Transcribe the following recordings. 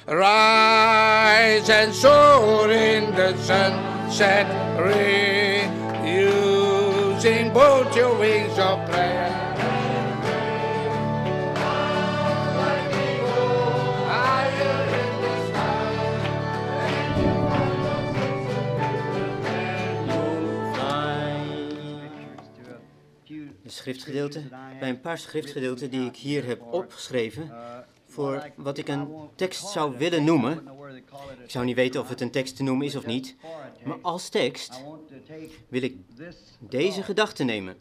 Rise and soar in the sunset ray, using both your wings of prayer. Een schriftgedeelte, bij een paar schriftgedeelten die ik hier heb opgeschreven voor wat ik een tekst zou willen noemen. Ik zou niet weten of het een tekst te noemen is of niet, maar als tekst wil ik deze gedachte nemen.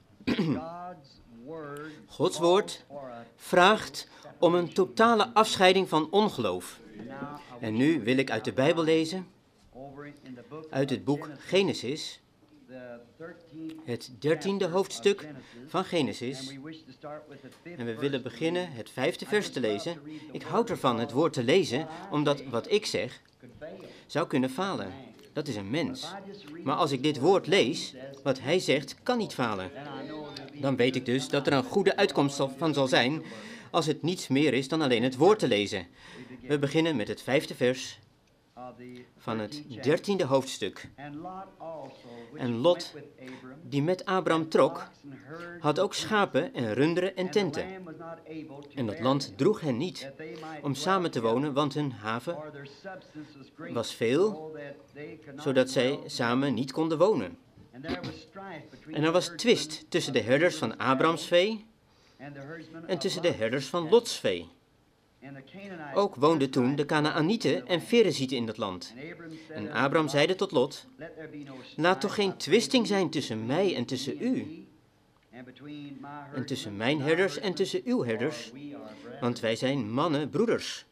Gods woord vraagt om een totale afscheiding van ongeloof. En nu wil ik uit de Bijbel lezen, uit het boek Genesis, het 13e hoofdstuk van Genesis. En we willen beginnen het 5e vers te lezen. Ik houd ervan het woord te lezen, omdat wat ik zeg zou kunnen falen. Dat is een mens. Maar als ik dit woord lees, wat hij zegt, kan niet falen. Dan weet ik dus dat er een goede uitkomst van zal zijn, als het niets meer is dan alleen het woord te lezen. We beginnen met het 5e vers van het 13e hoofdstuk. En Lot, die met Abraham trok, had ook schapen en runderen en tenten. En dat land droeg hen niet om samen te wonen, want hun haven was veel, zodat zij samen niet konden wonen. En er was twist tussen de herders van Abrahams vee en tussen de herders van Lots vee. Ook woonden toen de Kanaanieten en Ferezieten in dat land. En Abraham zeide tot Lot: laat toch geen twisting zijn tussen mij en tussen u, en tussen mijn herders en tussen uw herders, want wij zijn mannen, broeders.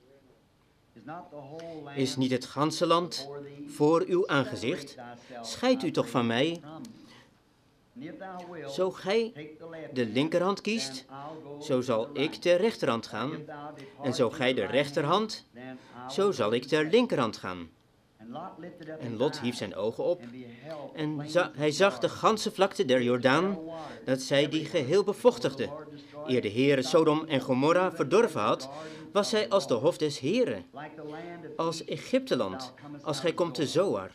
Is niet het ganse land voor uw aangezicht? Scheid u toch van mij. Zo gij de linkerhand kiest, zo zal ik ter rechterhand gaan. En zo gij de rechterhand, zo zal ik ter linkerhand gaan. En Lot hief zijn ogen op en hij zag de ganse vlakte der Jordaan, dat zij die geheel bevochtigde. Eer de Heere Sodom en Gomorra verdorven had, was zij als de hof des Heeren, als Egypteland, als gij komt te Zoar.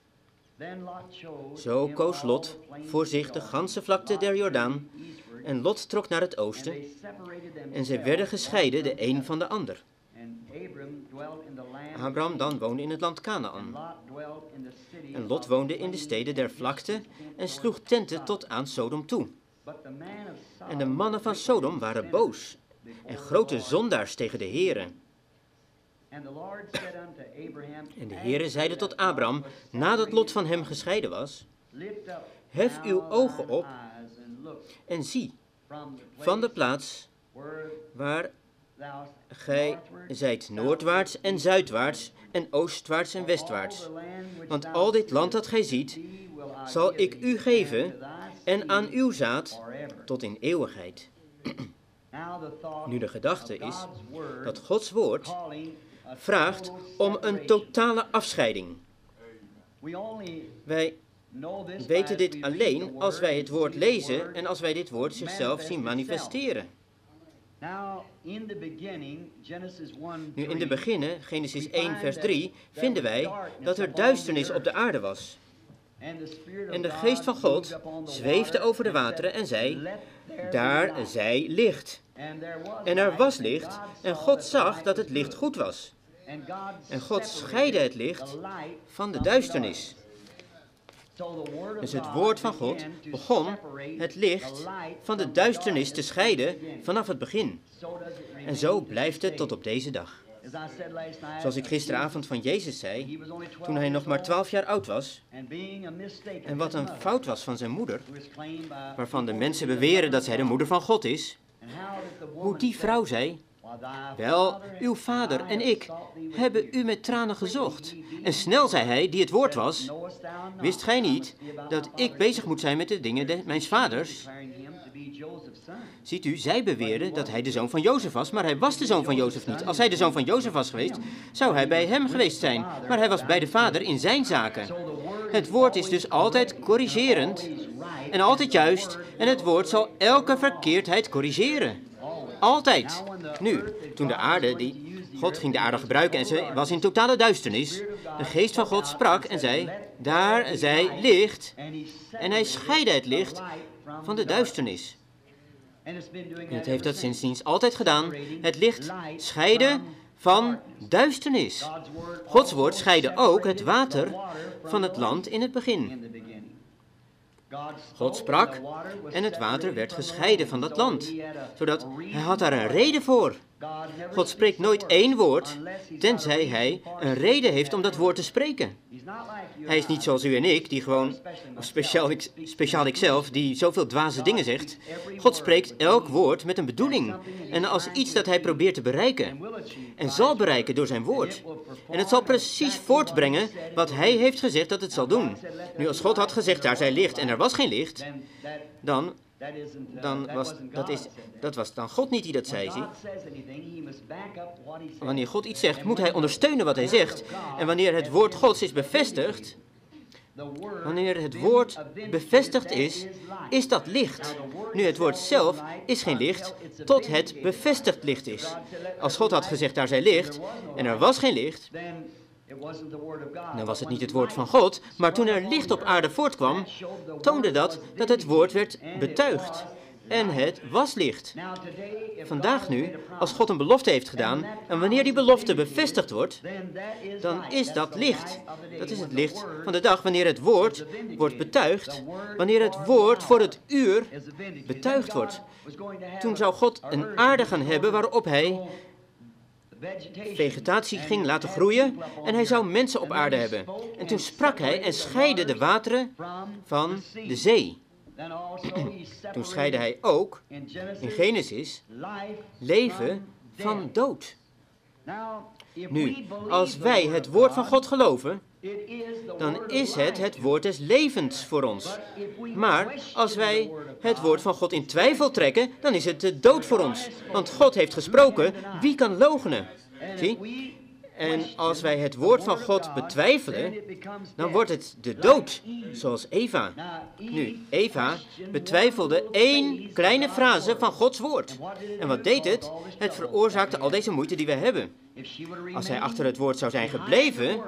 Zo koos Lot voor zich de ganse vlakte der Jordaan, en Lot trok naar het oosten, en zij werden gescheiden de een van de ander. Abraham dan woonde in het land Kanaan, en Lot woonde in de steden der vlakte en sloeg tenten tot aan Sodom toe. En de mannen van Sodom waren boos en grote zondaars tegen de Heere. En de Heere zeide tot Abraham, nadat Lot van hem gescheiden was: hef uw ogen op en zie van de plaats waar gij zijt noordwaarts en zuidwaarts en oostwaarts en westwaarts. Want al dit land dat gij ziet, zal ik u geven en aan uw zaad tot in eeuwigheid. Nu de gedachte is dat Gods woord vraagt om een totale afscheiding. Wij weten dit alleen als wij het woord lezen en als wij dit woord zichzelf zien manifesteren. Nu in de beginnen, Genesis 1 vers 3, vinden wij dat er duisternis op de aarde was. En de geest van God zweefde over de wateren en zei: daar zij licht. En er was licht en God zag dat het licht goed was. En God scheidde het licht van de duisternis. Dus het woord van God begon het licht van de duisternis te scheiden vanaf het begin. En zo blijft het tot op deze dag. Zoals ik gisteravond van Jezus zei, toen hij nog maar 12 jaar oud was, en wat een fout was van zijn moeder, waarvan de mensen beweren dat zij de moeder van God is, hoe die vrouw zei: wel, uw vader en ik hebben u met tranen gezocht. En snel zei hij, die het woord was: wist gij niet dat ik bezig moet zijn met de dingen mijns vaders? Ziet u, zij beweerden dat hij de zoon van Jozef was, maar hij was de zoon van Jozef niet. Als hij de zoon van Jozef was geweest, zou hij bij hem geweest zijn. Maar hij was bij de vader in zijn zaken. Het woord is dus altijd corrigerend en altijd juist. En het woord zal elke verkeerdheid corrigeren. Altijd. Nu, toen de aarde die God ging de aarde gebruiken en ze was in totale duisternis. De geest van God sprak en zei, daar zij licht. En hij scheidde het licht van de duisternis. En het heeft dat sindsdien altijd gedaan. Het licht scheiden van duisternis. Gods woord scheidde ook het water van het land in het begin. God sprak en het water werd gescheiden van dat land, zodat hij had daar een reden voor. God spreekt nooit één woord, tenzij hij een reden heeft om dat woord te spreken. Hij is niet zoals u en ik, die gewoon, of speciaal ikzelf, die zoveel dwaze dingen zegt. God spreekt elk woord met een bedoeling. En als iets dat hij probeert te bereiken. En zal bereiken door zijn woord. En het zal precies voortbrengen wat hij heeft gezegd dat het zal doen. Nu, als God had gezegd, daar zij licht en er was geen licht, dan was dan God niet die dat zei, zie. Wanneer God iets zegt, moet hij ondersteunen wat hij zegt. En wanneer het woord Gods is bevestigd, wanneer het woord bevestigd is dat licht. Nu, het woord zelf is geen licht, tot het bevestigd licht is. Als God had gezegd, daar zij licht, en er was geen licht, dan was het niet het woord van God, maar toen er licht op aarde voortkwam, toonde dat het woord werd betuigd. En het was licht. Vandaag nu, als God een belofte heeft gedaan, en wanneer die belofte bevestigd wordt, dan is dat licht. Dat is het licht van de dag, wanneer het woord wordt betuigd, wanneer het woord voor het uur betuigd wordt. Toen zou God een aarde gaan hebben waarop hij vegetatie ging laten groeien en hij zou mensen op aarde hebben. En toen sprak hij en scheidde de wateren van de zee. Toen scheidde hij ook, in Genesis, leven van dood. Nu, als wij het woord van God geloven, dan is het woord des levens voor ons. Maar als wij het woord van God in twijfel trekken, dan is het de dood voor ons. Want God heeft gesproken, wie kan loochenen? Zie? En als wij het woord van God betwijfelen, dan wordt het de dood, zoals Eva. Nu, Eva betwijfelde één kleine frase van Gods woord. En wat deed het? Het veroorzaakte al deze moeite die we hebben. Als zij achter het woord zou zijn gebleven,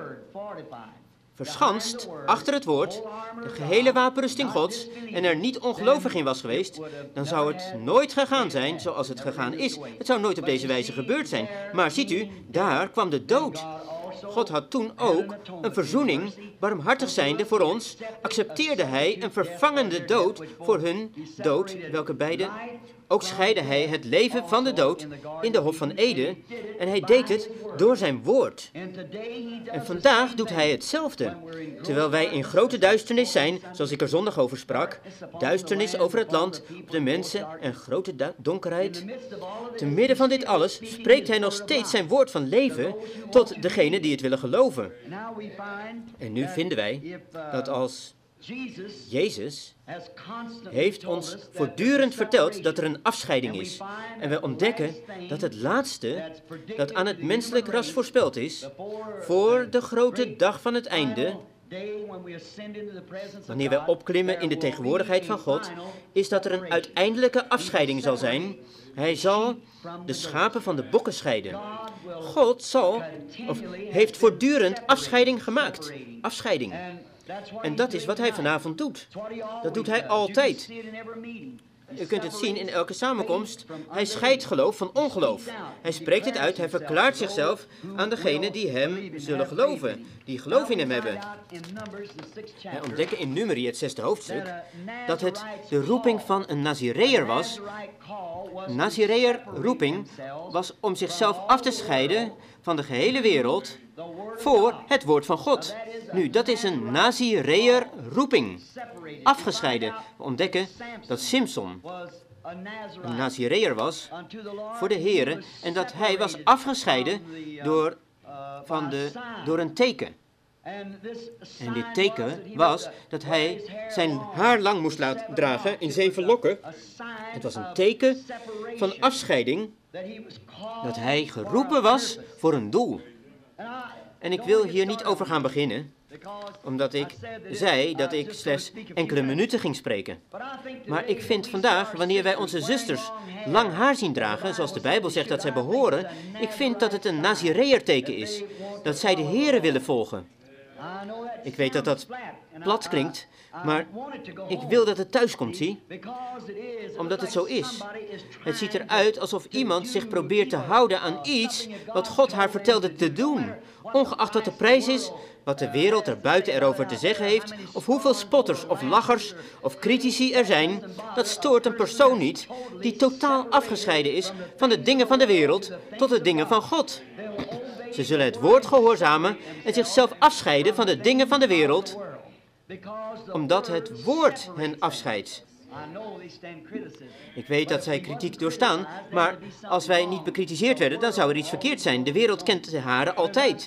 verschanst achter het woord, de gehele wapenrusting Gods, en er niet ongelovig in was geweest, dan zou het nooit gegaan zijn zoals het gegaan is. Het zou nooit op deze wijze gebeurd zijn. Maar ziet u, daar kwam de dood. God had toen ook een verzoening, barmhartig zijnde voor ons, accepteerde hij een vervangende dood voor hun dood, welke beide. Ook scheidde hij het leven van de dood in de Hof van Eden en hij deed het door zijn woord. En vandaag doet hij hetzelfde. Terwijl wij in grote duisternis zijn, zoals ik er zondag over sprak, duisternis over het land, op de mensen en grote donkerheid. Te midden van dit alles spreekt hij nog steeds zijn woord van leven tot degenen die het willen geloven. En nu vinden wij dat als Jezus heeft ons voortdurend verteld dat er een afscheiding is. En wij ontdekken dat het laatste dat aan het menselijk ras voorspeld is, voor de grote dag van het einde, wanneer wij opklimmen in de tegenwoordigheid van God, is dat er een uiteindelijke afscheiding zal zijn. Hij zal de schapen van de bokken scheiden. God heeft voortdurend afscheiding gemaakt. Afscheiding. En dat is wat hij vanavond doet. Dat doet hij altijd. U kunt het zien in elke samenkomst. Hij scheidt geloof van ongeloof. Hij spreekt het uit, hij verklaart zichzelf aan degenen die hem zullen geloven. Die geloof in hem hebben. Wij ontdekken in Numeri, het 6e hoofdstuk, dat het de roeping van een Nazireër was. Een Nazireër roeping was om zichzelf af te scheiden van de gehele wereld voor het woord van God. Nu, dat is een Nazireër roeping. Afgescheiden. We ontdekken dat Simson een Nazireër was voor de Here en dat hij was afgescheiden door een teken. En dit teken was dat hij zijn haar lang moest laten dragen in 7 lokken. Het was een teken van afscheiding, dat hij geroepen was voor een doel. En ik wil hier niet over gaan beginnen. omdat ik zei dat ik slechts enkele minuten ging spreken. Maar ik vind vandaag, wanneer wij onze zusters lang haar zien dragen, zoals de Bijbel zegt dat zij behoren, ik vind dat het een Nazireër-teken is, dat zij de Here willen volgen. Ik weet dat dat plat klinkt, maar ik wil dat het thuis komt, zie? Omdat het zo is. Het ziet eruit alsof iemand zich probeert te houden aan iets wat God haar vertelde te doen. Ongeacht wat de prijs is, wat de wereld er buiten erover te zeggen heeft, of hoeveel spotters of lachers of critici er zijn, dat stoort een persoon niet die totaal afgescheiden is van de dingen van de wereld tot de dingen van God. Ze zullen het woord gehoorzamen en zichzelf afscheiden van de dingen van de wereld, omdat het woord hen afscheidt. Ik weet dat zij kritiek doorstaan, maar als wij niet bekritiseerd werden, dan zou er iets verkeerd zijn. De wereld kent de haren altijd.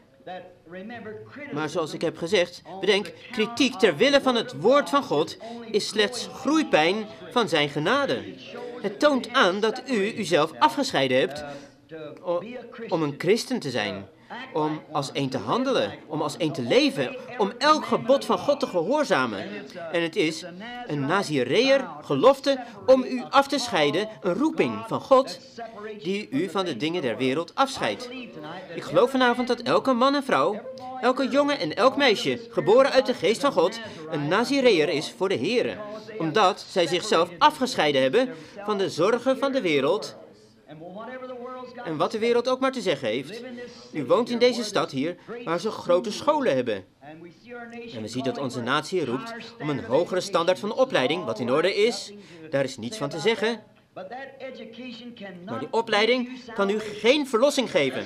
Maar zoals ik heb gezegd, bedenk, kritiek ter wille van het woord van God is slechts groeipijn van zijn genade. Het toont aan dat u uzelf afgescheiden hebt om een christen te zijn, om als één te handelen, om als één te leven, om elk gebod van God te gehoorzamen. En het is een Nazireër gelofte om u af te scheiden, een roeping van God die u van de dingen der wereld afscheidt. Ik geloof vanavond dat elke man en vrouw, elke jongen en elk meisje, geboren uit de geest van God, een Nazireër is voor de Here, omdat zij zichzelf afgescheiden hebben van de zorgen van de wereld en wat de wereld ook maar te zeggen heeft. U woont in deze stad hier, waar ze grote scholen hebben. En we zien dat onze natie roept om een hogere standaard van opleiding, wat in orde is. Daar is niets van te zeggen. Maar die opleiding kan u geen verlossing geven.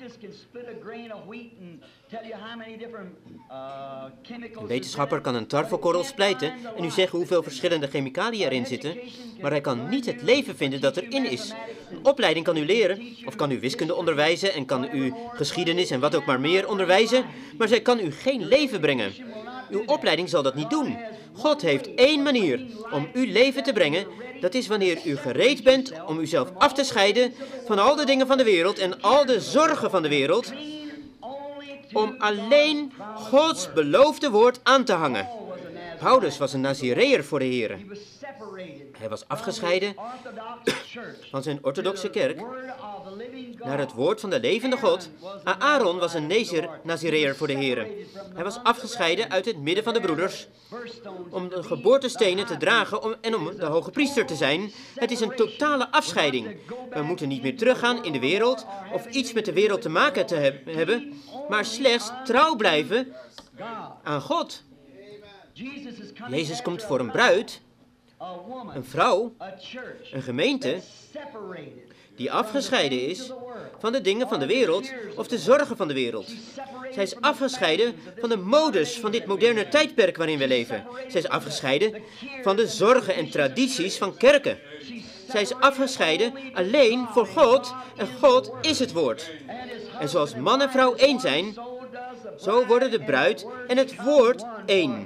Een wetenschapper kan een tarwekorrel splijten en u zeggen hoeveel verschillende chemicaliën erin zitten, maar hij kan niet het leven vinden dat erin is. Een opleiding kan u leren, of kan u wiskunde onderwijzen en kan u geschiedenis en wat ook maar meer onderwijzen, maar zij kan u geen leven brengen. Uw opleiding zal dat niet doen. God heeft één manier om uw leven te brengen. Dat is wanneer u gereed bent om uzelf af te scheiden van al de dingen van de wereld en al de zorgen van de wereld, om alleen Gods beloofde woord aan te hangen. Paulus was een Nazireër voor de Here. Hij was afgescheiden van zijn orthodoxe kerk naar het woord van de levende God. Aaron was een Nazireër voor de Here. Hij was afgescheiden uit het midden van de broeders om de geboortestenen te dragen en om de hoge priester te zijn. Het is een totale afscheiding. We moeten niet meer teruggaan in de wereld of iets met de wereld te maken te hebben, maar slechts trouw blijven aan God. Jezus komt voor een bruid, een vrouw, een gemeente die afgescheiden is van de dingen van de wereld of de zorgen van de wereld. Zij is afgescheiden van de modes van dit moderne tijdperk waarin we leven. Zij is afgescheiden van de zorgen en tradities van kerken. Zij is afgescheiden alleen voor God en God is het woord. En zoals man en vrouw één zijn, zo worden de bruid en het woord één.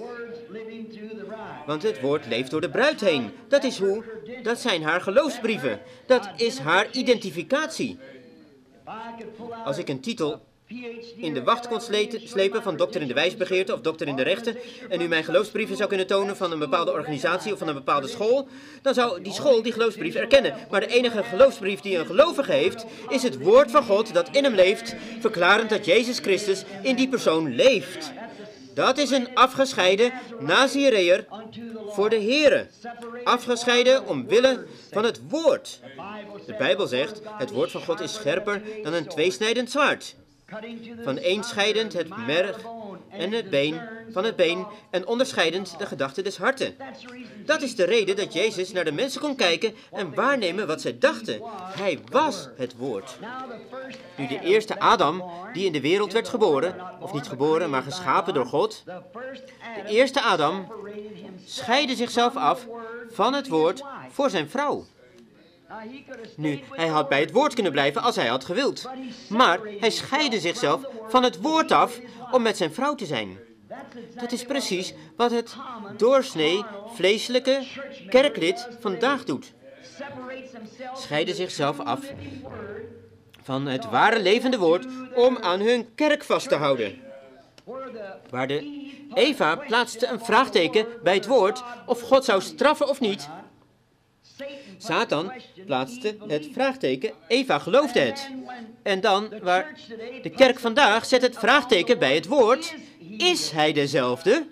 Want het woord leeft door de bruid heen. Dat zijn haar geloofsbrieven. Dat is haar identificatie. Als ik een titel in de wacht kon slepen van dokter in de wijsbegeerte of dokter in de rechten en u mijn geloofsbrieven zou kunnen tonen van een bepaalde organisatie of van een bepaalde school, dan zou die school die geloofsbrief erkennen. Maar de enige geloofsbrief die een gelovige heeft, is het woord van God dat in hem leeft, verklarend dat Jezus Christus in die persoon leeft. Dat is een afgescheiden Nazireër voor de Here. Afgescheiden omwille van het woord. De Bijbel zegt, het woord van God is scherper dan een tweesnijdend zwaard. Van eenscheidend het merg en het been van het been en onderscheidend de gedachten des harten. Dat is de reden dat Jezus naar de mensen kon kijken en waarnemen wat zij dachten. Hij was het woord. Nu de eerste Adam die in de wereld werd geboren, of niet geboren, maar geschapen door God. De eerste Adam scheidde zichzelf af van het woord voor zijn vrouw. Nu, hij had bij het woord kunnen blijven als hij had gewild. Maar hij scheidde zichzelf van het woord af om met zijn vrouw te zijn. Dat is precies wat het doorsnee vleeselijke kerklid vandaag doet. Scheiden zichzelf af van het ware levende woord om aan hun kerk vast te houden. Eva plaatste een vraagteken bij het woord of God zou straffen of niet. Satan plaatste het vraagteken, Eva geloofde het. En dan, waar de kerk vandaag zet het vraagteken bij het woord, is hij dezelfde?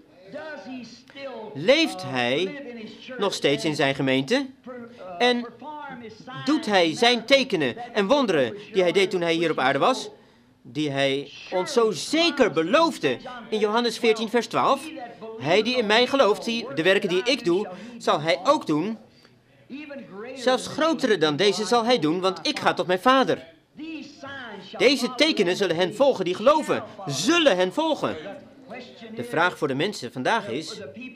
Leeft hij nog steeds in zijn gemeente? En doet hij zijn tekenen en wonderen die hij deed toen hij hier op aarde was? Die hij ons zo zeker beloofde in Johannes 14 vers 12. Hij die in mij gelooft, de werken die ik doe, zal hij ook doen. Zelfs grotere dan deze zal hij doen, want ik ga tot mijn Vader. Deze tekenen zullen hen volgen die geloven. Zullen hen volgen. De vraag voor de mensen vandaag is,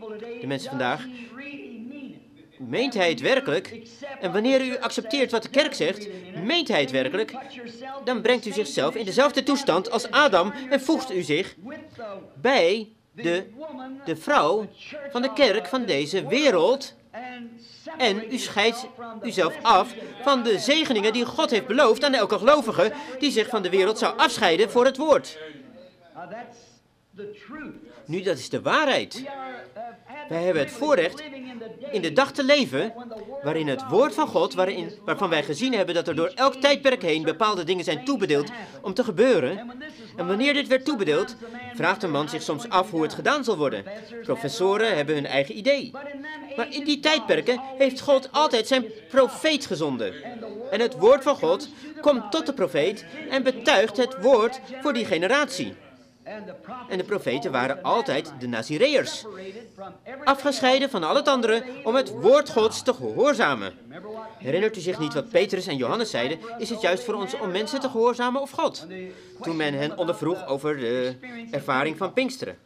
meent hij het werkelijk? En wanneer u accepteert wat de kerk zegt, meent hij het werkelijk? Dan brengt u zichzelf in dezelfde toestand als Adam en voegt u zich bij de vrouw van de kerk van deze wereld. En u scheidt uzelf af van de zegeningen die God heeft beloofd aan elke gelovige die zich van de wereld zou afscheiden voor het woord. Nu, dat is de waarheid. Wij hebben het voorrecht in de dag te leven waarin het woord van God, waarvan wij gezien hebben dat er door elk tijdperk heen bepaalde dingen zijn toebedeeld om te gebeuren. En wanneer dit werd toebedeeld, vraagt een man zich soms af hoe het gedaan zal worden. Professoren hebben hun eigen idee. Maar in die tijdperken heeft God altijd zijn profeet gezonden. En het woord van God komt tot de profeet en betuigt het woord voor die generatie. En de profeten waren altijd de Nazireërs, afgescheiden van al het andere om het woord Gods te gehoorzamen. Herinnert u zich niet wat Petrus en Johannes zeiden? Is het juist voor ons om mensen te gehoorzamen of God? Toen men hen ondervroeg over de ervaring van Pinksteren.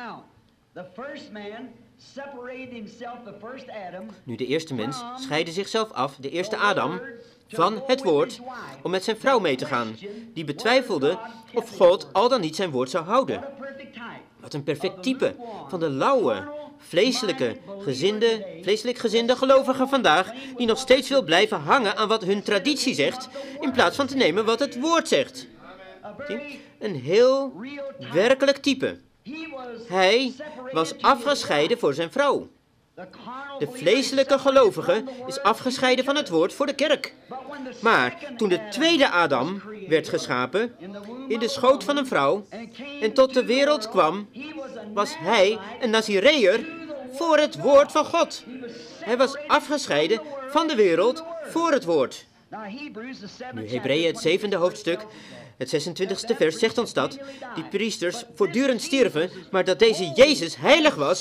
Nu, de eerste mens scheidde zichzelf af, de eerste Adam, van het woord om met zijn vrouw mee te gaan, die betwijfelde of God al dan niet zijn woord zou houden. Wat een perfect type van de lauwe, vleeselijk gezinde gelovigen vandaag, die nog steeds wil blijven hangen aan wat hun traditie zegt, in plaats van te nemen wat het woord zegt. Een heel werkelijk type. Hij was afgescheiden voor zijn vrouw. De vleeselijke gelovige is afgescheiden van het woord voor de kerk. Maar toen de tweede Adam werd geschapen, in de schoot van een vrouw, en tot de wereld kwam, was hij een Nazireër voor het woord van God. Hij was afgescheiden van de wereld voor het woord. Nu, Hebreeën, het 7e hoofdstuk, het 26e vers zegt ons dat die priesters voortdurend stierven, maar dat deze Jezus heilig was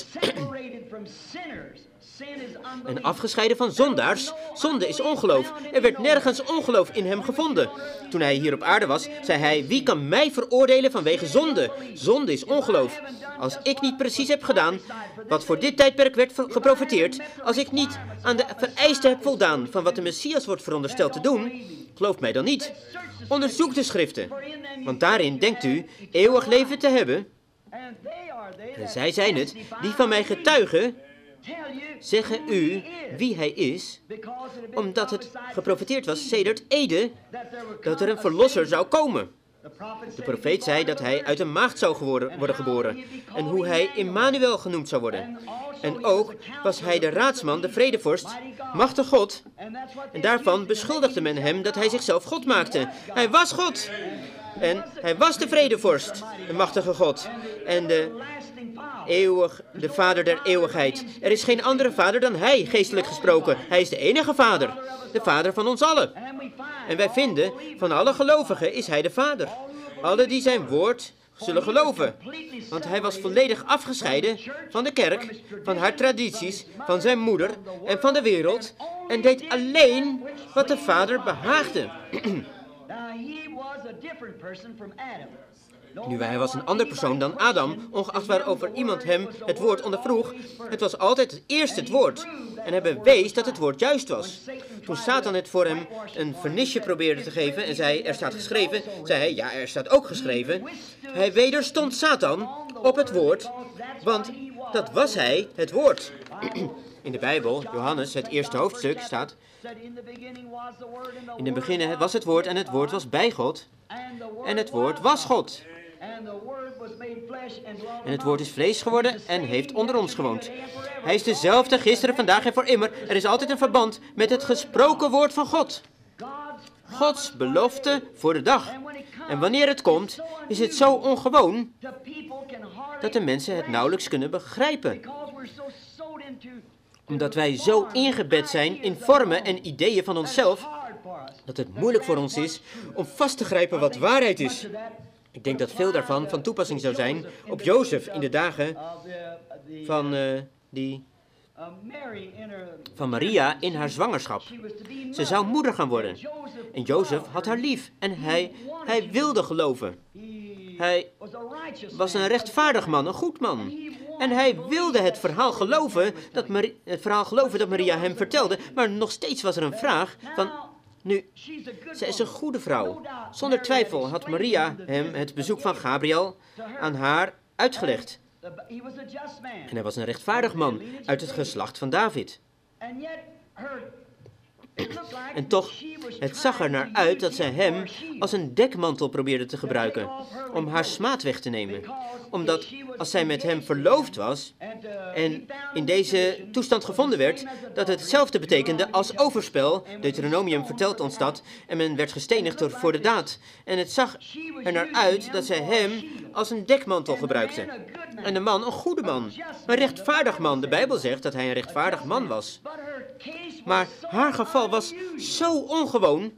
en afgescheiden van zondaars. Zonde is ongeloof. Er werd nergens ongeloof in hem gevonden. Toen hij hier op aarde was, zei hij, wie kan mij veroordelen vanwege zonde? Zonde is ongeloof. Als ik niet precies heb gedaan wat voor dit tijdperk werd geprofeteerd, als ik niet aan de vereisten heb voldaan van wat de Messias wordt verondersteld te doen, geloof mij dan niet. Onderzoek de schriften, want daarin denkt u eeuwig leven te hebben. En zij zijn het die van mij getuigen, zeggen u wie hij is, omdat het geprofeteerd was sedert Ede dat er een verlosser zou komen. De profeet zei dat hij uit een maagd zou worden geboren en hoe hij Immanuel genoemd zou worden. En ook was hij de raadsman, de vredevorst, machtig God. En daarvan beschuldigde men hem dat hij zichzelf God maakte. Hij was God. En hij was de vredevorst, de machtige God. En de vader der eeuwigheid. Er is geen andere vader dan hij, geestelijk gesproken. Hij is de enige vader, de vader van ons allen. En wij vinden, van alle gelovigen is hij de vader. Alle die zijn woord zullen geloven. Want hij was volledig afgescheiden van de kerk, van haar tradities, van zijn moeder en van de wereld. En deed alleen wat de vader behaagde. Nu, hij was een ander persoon dan Adam, ongeacht waarover iemand hem het woord ondervroeg. Het was altijd eerst het woord. En hij bewees dat het woord juist was. Toen Satan het voor hem een vernisje probeerde te geven en zei, er staat geschreven, zei hij, ja, er staat ook geschreven. Hij wederstond Satan op het woord, want dat was hij, het woord. In de Bijbel, Johannes, het eerste hoofdstuk, staat, in het begin was het woord en het woord was bij God en het woord was God. En het woord is vlees geworden en heeft onder ons gewoond. Hij is dezelfde gisteren, vandaag en voor immer. Er is altijd een verband met het gesproken woord van God. Gods belofte voor de dag. En wanneer het komt, is het zo ongewoon dat de mensen het nauwelijks kunnen begrijpen. Omdat wij zo ingebed zijn in vormen en ideeën van onszelf, dat het moeilijk voor ons is om vast te grijpen wat waarheid is. Ik denk dat veel daarvan van toepassing zou zijn op Jozef in de dagen van Maria in haar zwangerschap. Ze zou moeder gaan worden. En Jozef had haar lief en hij wilde geloven. Hij was een rechtvaardig man, een goed man. En hij wilde het verhaal geloven dat Maria hem vertelde. Maar nog steeds was er een vraag van, nu, zij is een goede vrouw. Zonder twijfel had Maria hem het bezoek van Gabriel aan haar uitgelegd. En hij was een rechtvaardig man uit het geslacht van David. En toch, het zag er naar uit dat zij hem als een dekmantel probeerde te gebruiken, om haar smaad weg te nemen. Omdat als zij met hem verloofd was en in deze toestand gevonden werd, dat het hetzelfde betekende als overspel. Deuteronomium vertelt ons dat en men werd gestenigd voor de daad. En het zag er naar uit dat zij hem als een dekmantel gebruikte. En de man, een goede man, een rechtvaardig man. De Bijbel zegt dat hij een rechtvaardig man was. Maar haar geval was zo ongewoon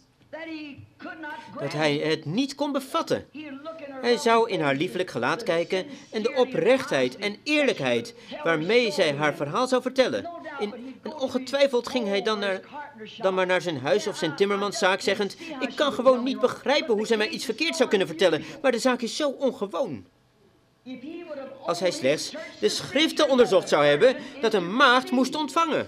dat hij het niet kon bevatten. Hij zou in haar liefelijk gelaat kijken en de oprechtheid en eerlijkheid waarmee zij haar verhaal zou vertellen. En ongetwijfeld ging hij dan maar naar zijn huis of zijn timmermanszaak zeggend, ik kan gewoon niet begrijpen hoe zij mij iets verkeerd zou kunnen vertellen, maar de zaak is zo ongewoon. Als hij slechts de schriften onderzocht zou hebben dat een maagd moest ontvangen.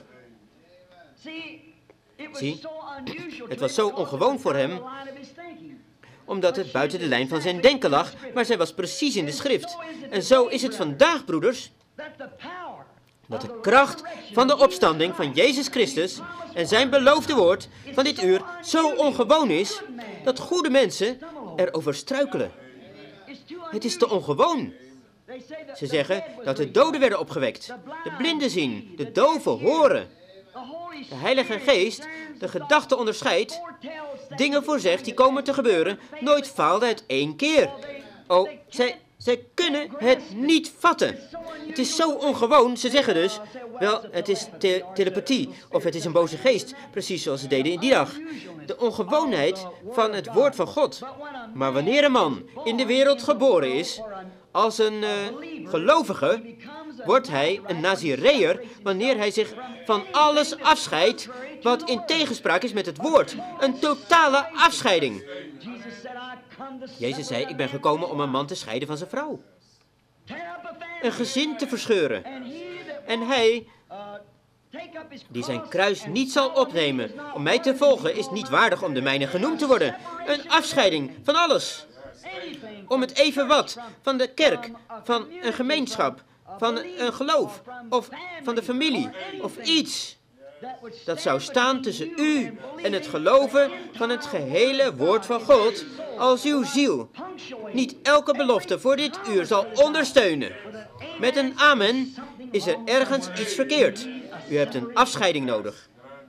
Zie, het was zo ongewoon voor hem, omdat het buiten de lijn van zijn denken lag, maar zij was precies in de schrift. En zo is het vandaag, broeders, dat de kracht van de opstanding van Jezus Christus en zijn beloofde woord van dit uur zo ongewoon is, dat goede mensen erover struikelen. Het is te ongewoon. Ze zeggen dat de doden werden opgewekt, de blinden zien, de doven horen. De Heilige Geest de gedachte onderscheidt, dingen voorzegt die komen te gebeuren, nooit faalde het 1 keer. Oh, zij kunnen het niet vatten. Het is zo ongewoon, ze zeggen dus, wel, het is telepathie, of het is een boze geest, precies zoals ze deden in die dag. De ongewoonheid van het woord van God. Maar wanneer een man in de wereld geboren is, als een gelovige, wordt hij een Nazireër wanneer hij zich van alles afscheidt wat in tegenspraak is met het woord. Een totale afscheiding. Jezus zei, ik ben gekomen om een man te scheiden van zijn vrouw. Een gezin te verscheuren. En hij, die zijn kruis niet zal opnemen om mij te volgen, is niet waardig om de mijne genoemd te worden. Een afscheiding van alles. Om het even wat, van de kerk, van een gemeenschap, van een geloof, of van de familie, of iets dat zou staan tussen u en het geloven van het gehele woord van God als uw ziel. Niet elke belofte voor dit uur zal ondersteunen. Met een amen is er ergens iets verkeerd. U hebt een afscheiding nodig.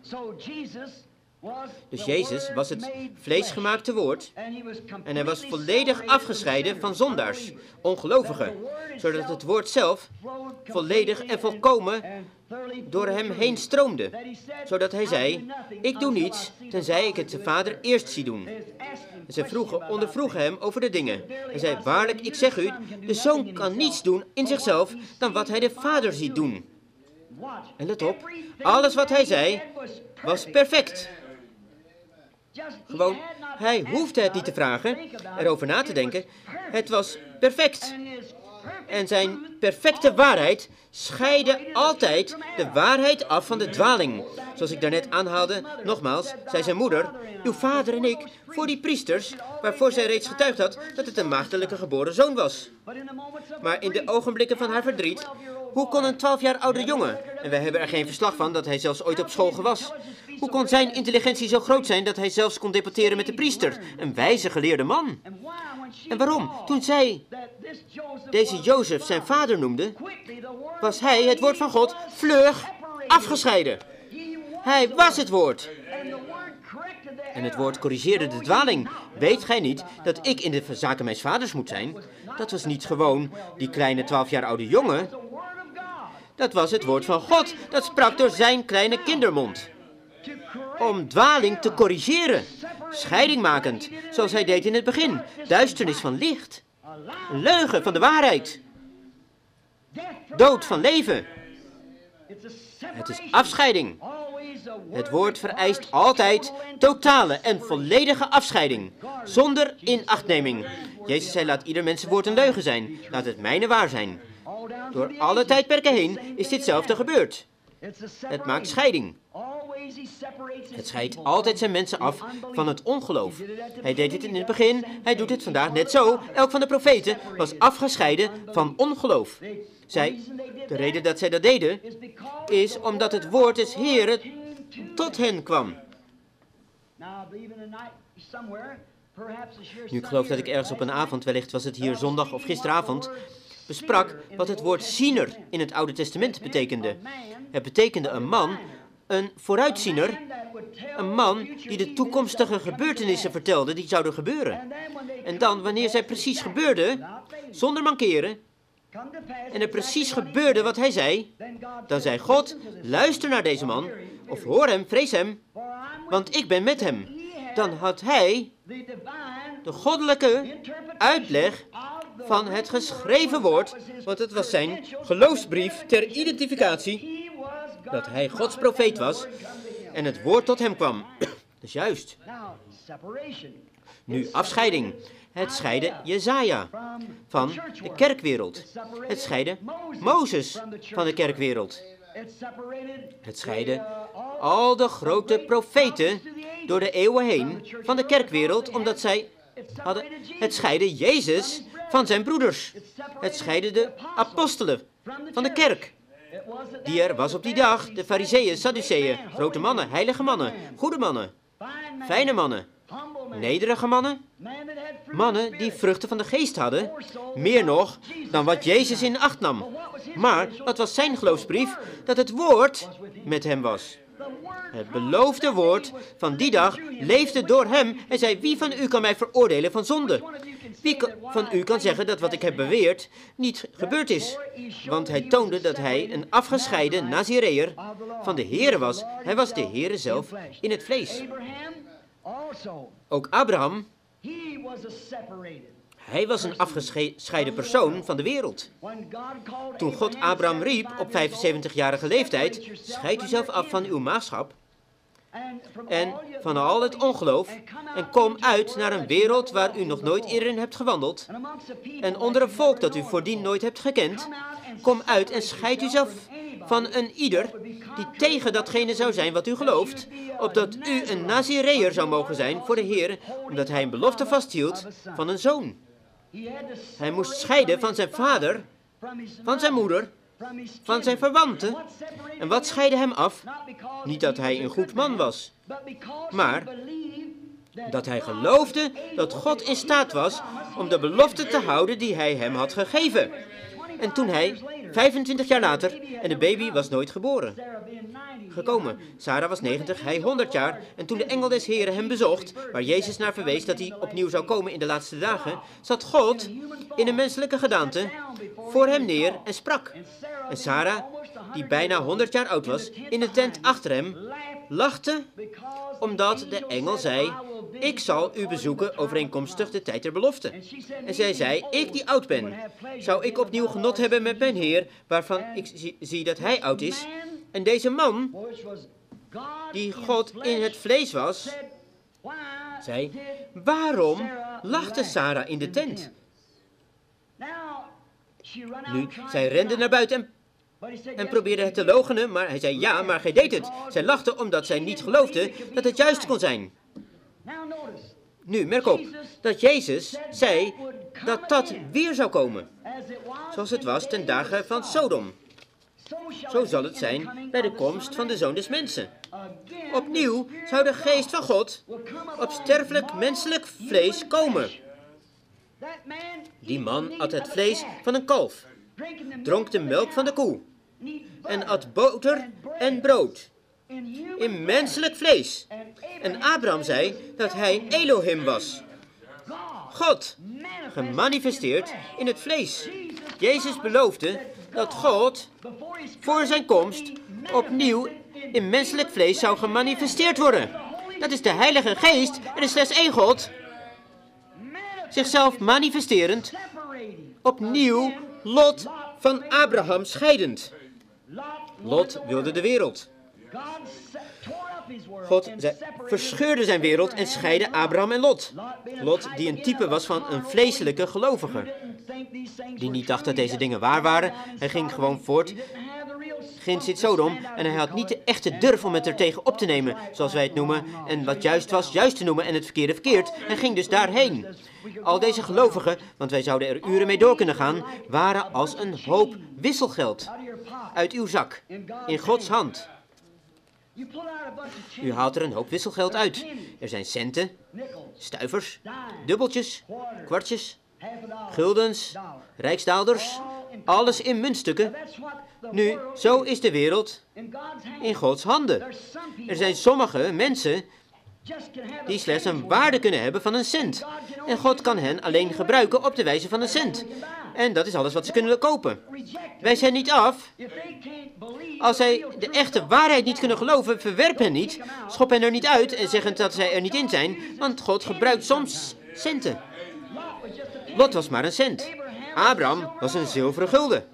Dus Jezus was het vleesgemaakte woord en hij was volledig afgescheiden van zondaars, ongelovigen, zodat het woord zelf volledig en volkomen door hem heen stroomde, zodat hij zei, ik doe niets tenzij ik het de Vader eerst zie doen. En ze ondervroegen hem over de dingen. Hij zei, waarlijk, ik zeg u, de Zoon kan niets doen in zichzelf dan wat hij de Vader ziet doen. En let op, alles wat hij zei was perfect. Gewoon, hij hoefde het niet te vragen, erover na te denken. Het was perfect. En zijn perfecte waarheid scheidde altijd de waarheid af van de dwaling. Zoals ik daarnet aanhaalde, nogmaals, zei zijn moeder, uw vader en ik, voor die priesters, waarvoor zij reeds getuigd had dat het een maagdelijke geboren zoon was. Maar in de ogenblikken van haar verdriet Hoe kon een 12 jaar oude jongen, en wij hebben er geen verslag van dat hij zelfs ooit op school was, hoe kon zijn intelligentie zo groot zijn dat hij zelfs kon debatteren met de priester, een wijze geleerde man? En waarom? Toen zij deze Jozef zijn vader noemde, was hij, het woord van God, vlug afgescheiden. Hij was het woord. En het woord corrigeerde de dwaling. Weet gij niet dat ik in de zaken mijns vaders moet zijn? Dat was niet gewoon die kleine 12 jaar oude jongen. Dat was het woord van God. Dat sprak door zijn kleine kindermond. Om dwaling te corrigeren. Scheiding makend, zoals hij deed in het begin. Duisternis van licht. Een leugen van de waarheid. Dood van leven. Het is afscheiding. Het woord vereist altijd totale en volledige afscheiding, zonder inachtneming. Jezus zei, laat ieder mensenwoord een leugen zijn, laat het mijne waar zijn. Door alle tijdperken heen is ditzelfde gebeurd. Het maakt scheiding. Het scheidt altijd zijn mensen af van het ongeloof. Hij deed dit in het begin, hij doet het vandaag net zo. Elk van de profeten was afgescheiden van ongeloof. De reden dat zij dat deden, is omdat het woord des Heeren tot hen kwam. Nu, ik geloof dat ik ergens op een avond, wellicht was het hier zondag of gisteravond, besprak wat het woord ziener in het Oude Testament betekende. Het betekende een man, een vooruitziener, een man die de toekomstige gebeurtenissen vertelde die zouden gebeuren. En dan, wanneer zij precies gebeurden, zonder mankeren, en er precies gebeurde wat hij zei, dan zei God, luister naar deze man, of hoor hem, vrees hem, want ik ben met hem. Dan had hij de goddelijke uitleg van het geschreven woord, want het was zijn geloofsbrief ter identificatie, dat hij Gods profeet was en het woord tot hem kwam. Dat is juist. Nu afscheiding. Het scheidde Jesaja van de kerkwereld. Het scheidde Mozes van de kerkwereld. Het scheidde al de grote profeten door de eeuwen heen van de kerkwereld, omdat zij hadden. Het scheidde Jezus van zijn broeders. Het scheidde de apostelen van de kerk. Die er was op die dag, de Farizeeën, Sadduceeën, grote mannen, heilige mannen, goede mannen, fijne mannen, nederige mannen, mannen die vruchten van de geest hadden, meer nog dan wat Jezus in acht nam. Maar wat was zijn geloofsbrief? Dat het woord met hem was. Het beloofde woord van die dag leefde door hem en zei, wie van u kan mij veroordelen van zonde? Wie van u kan zeggen dat wat ik heb beweerd niet gebeurd is? Want hij toonde dat hij een afgescheiden Nazireër van de Heere was. Hij was de Heere zelf in het vlees. Ook Abraham, hij was een afgescheiden persoon van de wereld. Toen God Abraham riep op 75-jarige leeftijd, scheid u zelf af van uw maagschap en van al het ongeloof en kom uit naar een wereld waar u nog nooit eerder in hebt gewandeld en onder een volk dat u voordien nooit hebt gekend. Kom uit en scheid u zelf van een ieder die tegen datgene zou zijn wat u gelooft, opdat u een Nazireër zou mogen zijn voor de Heer, omdat hij een belofte vasthield van een zoon. Hij moest scheiden van zijn vader, van zijn moeder, van zijn verwanten. En wat scheidde hem af? Niet dat hij een goed man was, maar dat hij geloofde dat God in staat was om de belofte te houden die hij hem had gegeven. En toen hij, 25 jaar later, en de baby was nooit gekomen. Sarah was 90, hij 100 jaar. En toen de engel des Heren hem bezocht, waar Jezus naar verwees dat hij opnieuw zou komen in de laatste dagen, zat God in een menselijke gedaante voor hem neer en sprak. En Sarah, die bijna 100 jaar oud was, in de tent achter hem, lachte omdat de engel zei, ik zal u bezoeken overeenkomstig de tijd der belofte. En zij zei, ik die oud ben, zou ik opnieuw genot hebben met mijn Heer, waarvan ik zie dat hij oud is. En deze man, die God in het vlees was, zei, waarom lachte Sarah in de tent? Nu, zij rende naar buiten en probeerde het te loochenen, maar hij zei, ja, maar gij deed het. Zij lachte omdat zij niet geloofde dat het juist kon zijn. Nu, merk op, dat Jezus zei dat dat weer zou komen, zoals het was ten dagen van Sodom. Zo zal het zijn bij de komst van de Zoon des Mensen. Opnieuw zou de geest van God op sterfelijk menselijk vlees komen. Die man at het vlees van een kalf, dronk de melk van de koe en at boter en brood in menselijk vlees. En Abraham zei dat hij Elohim was. God, gemanifesteerd in het vlees. Jezus beloofde dat God voor zijn komst opnieuw in menselijk vlees zou gemanifesteerd worden. Dat is de Heilige Geest. Er is slechts één God. Zichzelf manifesterend, opnieuw Lot van Abraham scheidend. Lot wilde de wereld. God verscheurde zijn wereld en scheidde Abraham en Lot. Lot, die een type was van een vleeselijke gelovige. Die niet dacht dat deze dingen waar waren. Hij ging gewoon voort. Ginds zit Sodom en hij had niet de echte durf om het er tegen op te nemen, zoals wij het noemen. En wat juist was, juist te noemen en het verkeerde verkeerd. En ging dus daarheen. Al deze gelovigen, want wij zouden er uren mee door kunnen gaan, waren als een hoop wisselgeld. Uit uw zak, in Gods hand. U haalt er een hoop wisselgeld uit. Er zijn centen, stuivers, dubbeltjes, kwartjes, guldens, rijksdaalders, alles in muntstukken. Nu, zo is de wereld in Gods handen. Er zijn sommige mensen die slechts een waarde kunnen hebben van een cent. En God kan hen alleen gebruiken op de wijze van een cent. En dat is alles wat ze kunnen kopen. Wijs hen niet af. Als zij de echte waarheid niet kunnen geloven, verwerp hen niet. Schop hen er niet uit en zeg dat zij er niet in zijn. Want God gebruikt soms centen. Lot was maar een cent. Abraham was een zilveren gulden.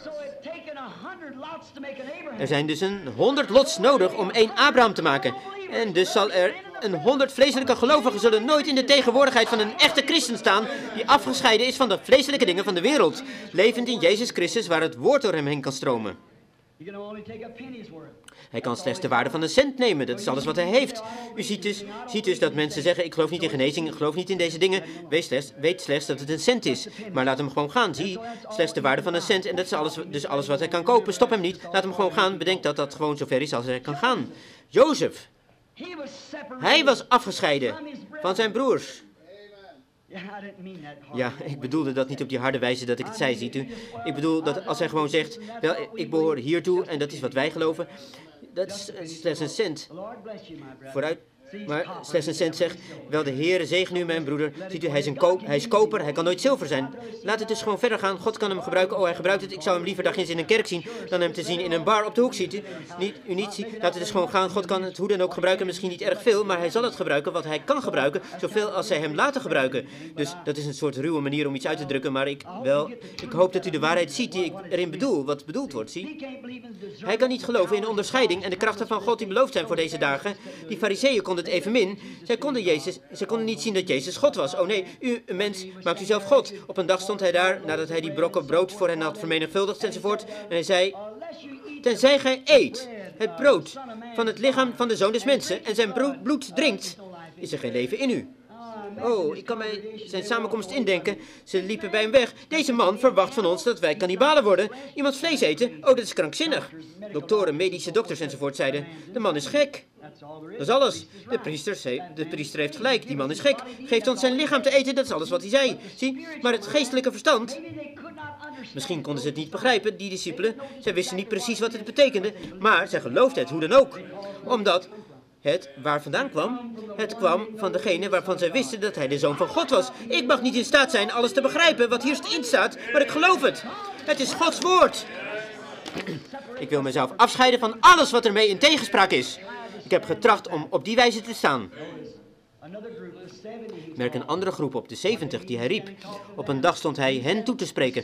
Er zijn dus 100 lots nodig om 1 Abraham te maken. En dus zal er 100 vleeselijke gelovigen zullen nooit in de tegenwoordigheid van een echte christen staan die afgescheiden is van de vleeselijke dingen van de wereld. Levend in Jezus Christus waar het woord door hem heen kan stromen. Hij kan slechts de waarde van een cent nemen, dat is alles wat hij heeft. U ziet dus dat mensen zeggen, ik geloof niet in genezing, ik geloof niet in deze dingen. Weet slechts dat het een cent is. Maar laat hem gewoon gaan, zie, slechts de waarde van een cent en dat is alles wat hij kan kopen. Stop hem niet, laat hem gewoon gaan, bedenk dat dat gewoon zover is als hij kan gaan. Jozef, hij was afgescheiden van zijn broers. Ja, ik bedoelde dat niet op die harde wijze dat ik het zei, ziet u. Ik bedoel dat als hij gewoon zegt, wel, ik behoor hiertoe en dat is wat wij geloven. Dat is slechts een cent. Vooruit. Maar slechts een cent zegt, wel de Heere zegen u mijn broeder. Ziet u, hij is koper, hij kan nooit zilver zijn. Laat het dus gewoon verder gaan. God kan hem gebruiken. Oh, hij gebruikt het. Ik zou hem liever dagins in een kerk zien dan hem te zien in een bar op de hoek, ziet u. Laat het dus gewoon gaan. God kan het hoe dan ook gebruiken. Misschien niet erg veel, maar hij zal het gebruiken wat hij kan gebruiken. Zoveel als zij hem laten gebruiken. Dus dat is een soort ruwe manier om iets uit te drukken. Maar ik hoop dat u de waarheid ziet die ik erin bedoel. Wat bedoeld wordt, zie. Hij kan niet geloven in de onderscheiding en de krachten van God die beloofd zijn voor deze dagen. Die fariseeën konden het evenmin. Zij konden niet zien dat Jezus God was. Oh nee, u, een mens, maakt u zelf God. Op een dag stond hij daar, nadat hij die brokken brood voor hen had vermenigvuldigd enzovoort. En hij zei, tenzij gij eet het brood van het lichaam van de Zoon des Mensen en zijn bloed drinkt, is er geen leven in u. Oh, ik kan mij zijn samenkomst indenken. Ze liepen bij hem weg. Deze man verwacht van ons dat wij kannibalen worden. Iemands vlees eten? Oh, dat is krankzinnig. Doktoren, medische dokters enzovoort zeiden, de man is gek. Dat is alles. De priester heeft gelijk. Die man is gek. Geeft ons zijn lichaam te eten. Dat is alles wat hij zei. Zie, maar het geestelijke verstand. Misschien konden ze het niet begrijpen, die discipelen. Zij wisten niet precies wat het betekende. Maar zij geloofden het hoe dan ook. Omdat het waar vandaan kwam, het kwam van degene waarvan zij wisten dat hij de Zoon van God was. Ik mag niet in staat zijn alles te begrijpen wat hierin staat, maar ik geloof het. Het is Gods woord. Ik wil mezelf afscheiden van alles wat ermee in tegenspraak is. Ik heb getracht om op die wijze te staan. Merk een andere groep op, de 70, die hij riep. Op een dag stond hij hen toe te spreken.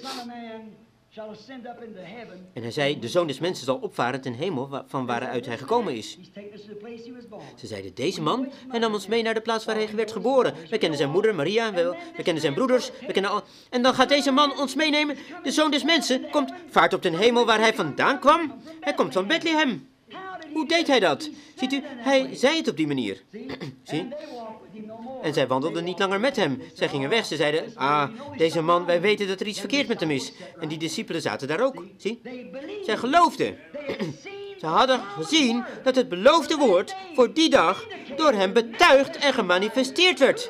En hij zei, de Zoon des Mensen zal opvaren ten hemel van waaruit hij gekomen is. Ze zeiden, deze man, hij nam ons mee naar de plaats waar hij werd geboren. We kennen zijn moeder, Maria, we kennen zijn broeders, en dan gaat deze man ons meenemen. De Zoon des Mensen vaart op ten hemel waar hij vandaan kwam. Hij komt van Bethlehem. Hoe deed hij dat? Ziet u, hij zei het op die manier. Zie? En zij wandelden niet langer met hem. Zij gingen weg. Ze zeiden, deze man, wij weten dat er iets verkeerd met hem is. En die discipelen zaten daar ook. Zie? Zij geloofden. Ze hadden gezien dat het beloofde woord voor die dag door hem betuigd en gemanifesteerd werd.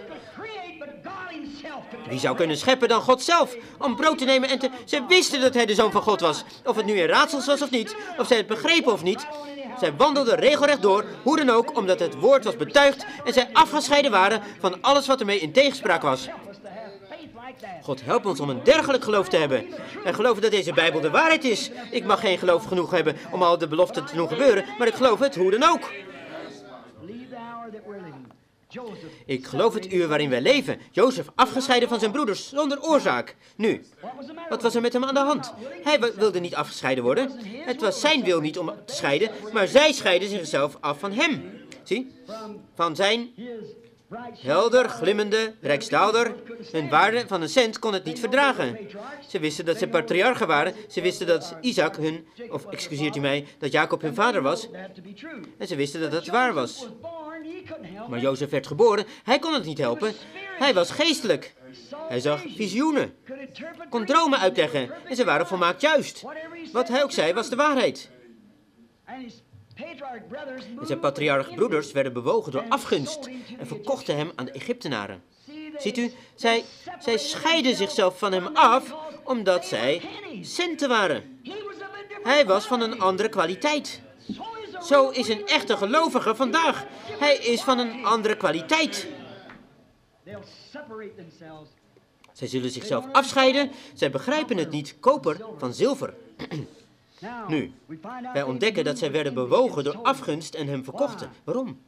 Wie zou kunnen scheppen dan God zelf, om brood te nemen en Ze wisten dat hij de Zoon van God was. Of het nu in raadsels was of niet, of zij het begrepen of niet. Zij wandelden regelrecht door, hoe dan ook, omdat het woord was betuigd en zij afgescheiden waren van alles wat ermee in tegenspraak was. God help ons om een dergelijk geloof te hebben. Wij geloven dat deze Bijbel de waarheid is. Ik mag geen geloof genoeg hebben om al de beloften te doen gebeuren, maar ik geloof het hoe dan ook. Ik geloof het uur waarin wij leven. Jozef afgescheiden van zijn broeders, zonder oorzaak. Nu, wat was er met hem aan de hand? Hij wilde niet afgescheiden worden. Het was zijn wil niet om te scheiden, maar zij scheiden zichzelf af van hem. Zie, van zijn helder, glimmende rijksdaalder. Hun waarde van een cent kon het niet verdragen. Ze wisten dat ze patriarchen waren. Ze wisten dat Isaac dat Jacob hun vader was. En ze wisten dat dat waar was. Maar Jozef werd geboren. Hij kon het niet helpen. Hij was geestelijk. Hij zag visioenen. Kon dromen uitleggen. En ze waren volmaakt juist. Wat hij ook zei was de waarheid. En zijn patriarchbroeders werden bewogen door afgunst en verkochten hem aan de Egyptenaren. Ziet u, zij scheiden zichzelf van hem af omdat zij centen waren. Hij was van een andere kwaliteit. Zo is een echte gelovige vandaag. Hij is van een andere kwaliteit. Zij zullen zichzelf afscheiden. Zij begrijpen het niet. Koper van zilver. Nu, wij ontdekken dat zij werden bewogen door afgunst en hem verkochten. Waarom?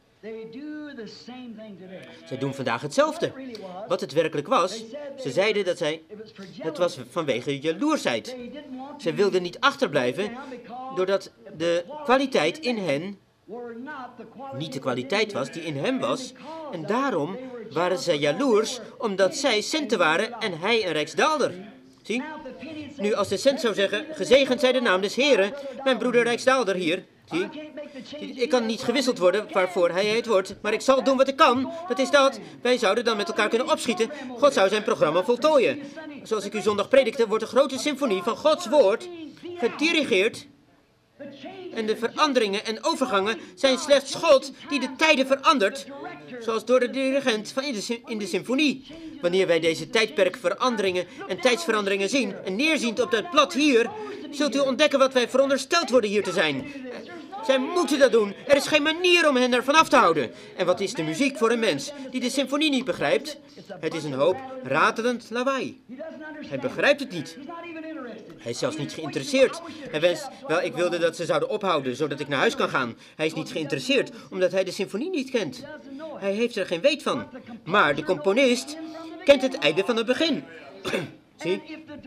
Zij doen vandaag hetzelfde. Wat het werkelijk was, ze zeiden dat het was vanwege jaloersheid. Zij wilden niet achterblijven, doordat de kwaliteit in hen niet de kwaliteit was die in hem was. En daarom waren zij jaloers, omdat zij centen waren en hij een rijksdaalder. Zie? Nu, als de cent zou zeggen, gezegend zij de naam des Heren, mijn broeder rijksdaalder hier. Zie? Ik kan niet gewisseld worden waarvoor hij het wordt, maar ik zal doen wat ik kan. Dat is dat. Wij zouden dan met elkaar kunnen opschieten. God zou zijn programma voltooien. Zoals ik u zondag predikte, wordt de grote symfonie van Gods woord gedirigeerd. En de veranderingen en overgangen zijn slechts God die de tijden verandert, zoals door de dirigent in de symfonie. Wanneer wij deze tijdperkveranderingen en tijdsveranderingen zien en neerzien op dat blad hier, zult u ontdekken wat wij verondersteld worden hier te zijn. Zij moeten dat doen. Er is geen manier om hen ervan af te houden. En wat is de muziek voor een mens die de symfonie niet begrijpt? Het is een hoop ratelend lawaai. Hij begrijpt het niet. Hij is zelfs niet geïnteresseerd. Hij wenst, ik wilde dat ze zouden ophouden, zodat ik naar huis kan gaan. Hij is niet geïnteresseerd, omdat hij de symfonie niet kent. Hij heeft er geen weet van. Maar de componist kent het einde van het begin. Zie?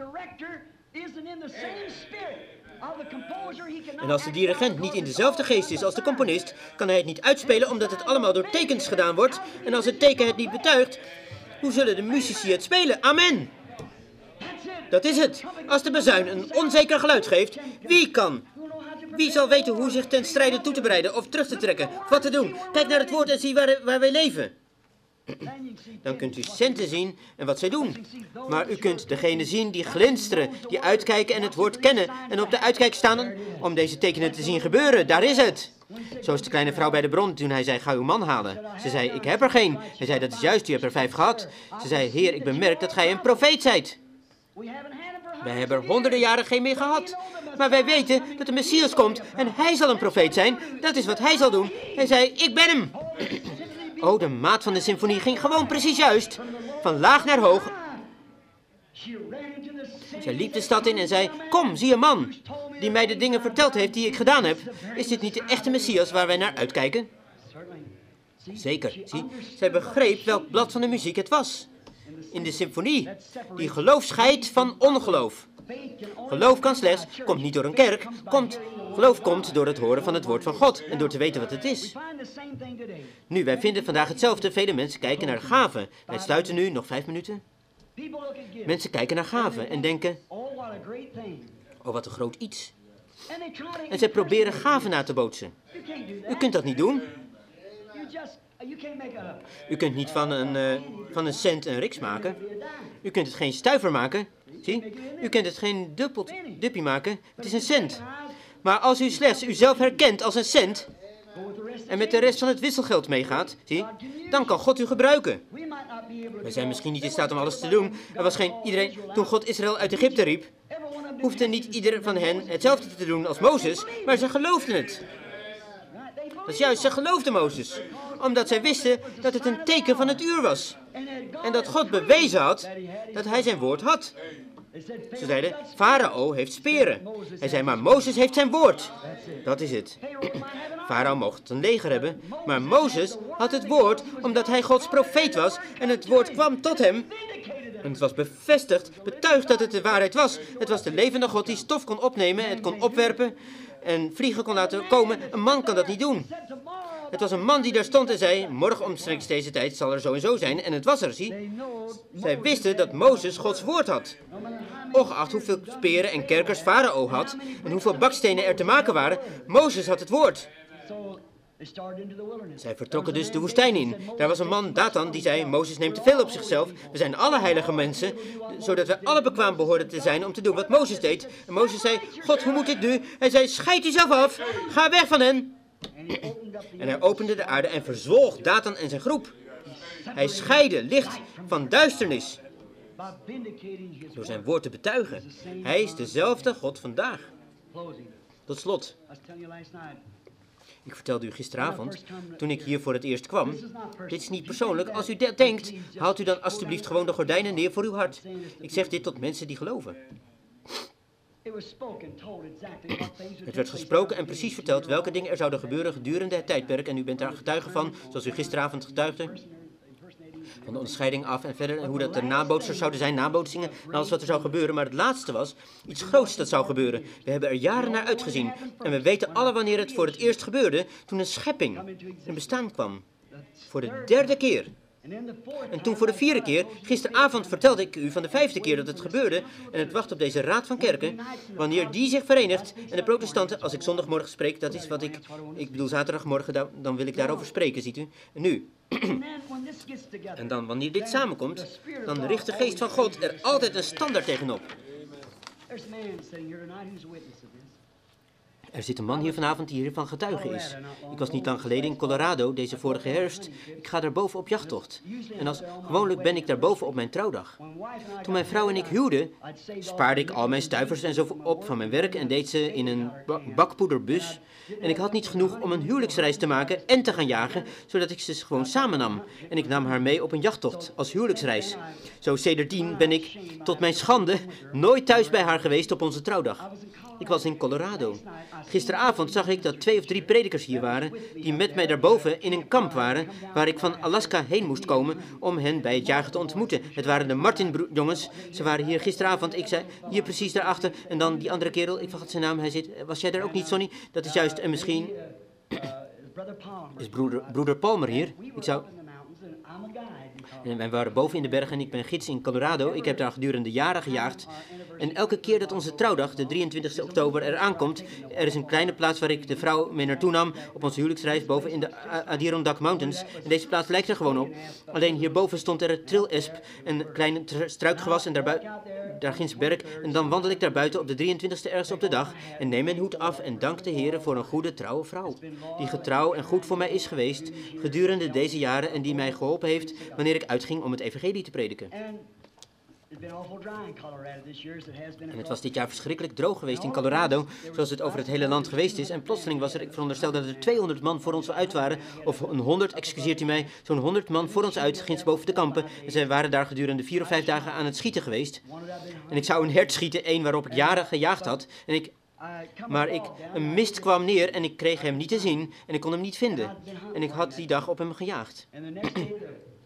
En als de dirigent niet in dezelfde geest is als de componist, kan hij het niet uitspelen omdat het allemaal door tekens gedaan wordt. En als het teken het niet betuigt, hoe zullen de muzici het spelen? Amen! Dat is het. Als de bazuin een onzeker geluid geeft, wie zal weten hoe zich ten strijde toe te bereiden of terug te trekken, of wat te doen? Kijk naar het woord en zie waar wij leven. Dan kunt u centen zien en wat zij doen. Maar u kunt degene zien die glinsteren, die uitkijken en het woord kennen en op de uitkijk staan om deze tekenen te zien gebeuren. Daar is het. Zoals de kleine vrouw bij de bron toen hij zei, ga uw man halen. Ze zei, ik heb er geen. Hij zei, dat is juist, u hebt er 5 gehad. Ze zei, Heer, ik bemerk dat gij een profeet zijt. Wij hebben er honderden jaren geen meer gehad. Maar wij weten dat de Messias komt en hij zal een profeet zijn. Dat is wat hij zal doen. Hij zei, ik ben hem. Oh, de maat van de symfonie ging gewoon precies juist. Van laag naar hoog. Zij liep de stad in en zei, kom, zie een man die mij de dingen verteld heeft die ik gedaan heb. Is dit niet de echte Messias waar wij naar uitkijken? Zeker, zie. Zij begreep welk blad van de muziek het was. In de symfonie, die geloof scheidt van ongeloof. Geloof komt niet door een kerk, geloof komt door het horen van het woord van God en door te weten wat het is. Nu, wij vinden vandaag hetzelfde. Vele mensen kijken naar gaven. Wij sluiten nu, nog 5 minuten. Mensen kijken naar gaven en denken, oh wat een groot iets. En zij proberen gaven na te bootsen. U kunt dat niet doen. U kunt niet van een cent een riks maken. U kunt het geen stuiver maken. Zie, u kunt het geen duppie maken. Het is een cent. Maar als u slechts uzelf herkent als een cent en met de rest van het wisselgeld meegaat, zie, dan kan God u gebruiken. Wij zijn misschien niet in staat om alles te doen. Er was geen iedereen, toen God Israël uit Egypte riep, hoefde niet ieder van hen hetzelfde te doen als Mozes, maar ze geloofden het. Dat is juist, ze geloofden Mozes, omdat zij wisten dat het een teken van het uur was. En dat God bewezen had dat hij zijn woord had. Ze zeiden, Farao heeft speren. Hij zei, maar Mozes heeft zijn woord. Dat is het. Farao mocht een leger hebben, maar Mozes had het woord omdat hij Gods profeet was en het woord kwam tot hem. En het was bevestigd, betuigd dat het de waarheid was. Het was de levende God die stof kon opnemen, het kon opwerpen en vliegen kon laten komen. Een man kan dat niet doen. Het was een man die daar stond en zei, morgen omstreeks deze tijd zal er zo en zo zijn. En het was er, zie. Zij wisten dat Mozes Gods woord had. Ongeacht hoeveel speren en kerkers Farao had en hoeveel bakstenen er te maken waren, Mozes had het woord. Zij vertrokken dus de woestijn in. Daar was een man, Dathan, die zei, Mozes neemt te veel op zichzelf. We zijn alle heilige mensen, zodat we alle bekwaam behoorden te zijn om te doen wat Mozes deed. En Mozes zei, God, hoe moet ik nu? Hij zei, scheid uzelf af, ga weg van hen. En hij opende de aarde en verzwolg Dathan en zijn groep. Hij scheidde licht van duisternis door zijn woord te betuigen. Hij is dezelfde God vandaag. Tot slot. Ik vertelde u gisteravond, toen ik hier voor het eerst kwam, dit is niet persoonlijk. Als u dat denkt, haalt u dan alstublieft gewoon de gordijnen neer voor uw hart. Ik zeg dit tot mensen die geloven. Het werd gesproken en precies verteld welke dingen er zouden gebeuren gedurende het tijdperk. En u bent daar getuige van, zoals u gisteravond getuigde. Van de onderscheiding af en verder. En hoe dat de nabootsers zouden zijn, nabootsingen. En alles wat er zou gebeuren. Maar het laatste was iets groots dat zou gebeuren. We hebben er jaren naar uitgezien. En we weten alle wanneer het voor het eerst gebeurde. Toen een schepping in bestaan kwam. Voor de 3e keer. En toen voor de 4e keer, gisteravond vertelde ik u van de 5e keer dat het gebeurde. En het wacht op deze raad van kerken. Wanneer die zich verenigt en de protestanten, als ik zondagmorgen spreek, dat is wat ik bedoel zaterdagmorgen, dan wil ik daarover spreken, ziet u. En nu. En dan, wanneer dit samenkomt, dan richt de geest van God er altijd een standaard tegenop. Er zit een man hier vanavond die hiervan getuige is. Ik was niet lang geleden in Colorado, deze vorige herfst. Ik ga daarboven op jachttocht. En gewoonlijk ben ik daarboven op mijn trouwdag. Toen mijn vrouw en ik huwden, spaarde ik al mijn stuivers en zo op van mijn werk en deed ze in een bakpoederbus. En ik had niet genoeg om een huwelijksreis te maken en te gaan jagen, zodat ik ze gewoon samen nam. En ik nam haar mee op een jachttocht als huwelijksreis. Zo sedertdien ben ik, tot mijn schande, nooit thuis bij haar geweest op onze trouwdag. Ik was in Colorado. Gisteravond zag ik dat 2 of 3 predikers hier waren, die met mij daarboven in een kamp waren, waar ik van Alaska heen moest komen om hen bij het jagen te ontmoeten. Het waren de Martin-jongens. Ze waren hier gisteravond. Ik zei, hier precies daarachter. En dan die andere kerel, ik vergat zijn naam, hij zit. Was jij daar ook niet, Sonny? Dat is juist, en misschien is broeder Palmer hier. En wij waren boven in de bergen en ik ben gids in Colorado. Ik heb daar gedurende jaren gejaagd. En elke keer dat onze trouwdag, de 23 oktober, er aankomt, er is een kleine plaats waar ik de vrouw mee naartoe nam op onze huwelijksreis boven in de Adirondack Mountains. En deze plaats lijkt er gewoon op. Alleen hierboven stond er een trilesp, een klein struikgewas en daar ginds berg. En dan wandel ik daar buiten op de 23e ergens op de dag en neem mijn hoed af en dank de Heere voor een goede, trouwe vrouw. Die getrouw en goed voor mij is geweest gedurende deze jaren en die mij geholpen heeft wanneer ik uitging om het evangelie te prediken. En het was dit jaar verschrikkelijk droog geweest in Colorado, zoals het over het hele land geweest is. En plotseling was er, ik veronderstel dat er 200 man voor ons uit waren, of een 100, excuseert u mij, zo'n 100 man voor ons uit, ginds boven de kampen. En zij waren daar gedurende 4 of 5 dagen aan het schieten geweest. En ik zou een hert schieten, één waarop ik jaren gejaagd had. Maar een mist kwam neer en ik kreeg hem niet te zien en ik kon hem niet vinden. En ik had die dag op hem gejaagd.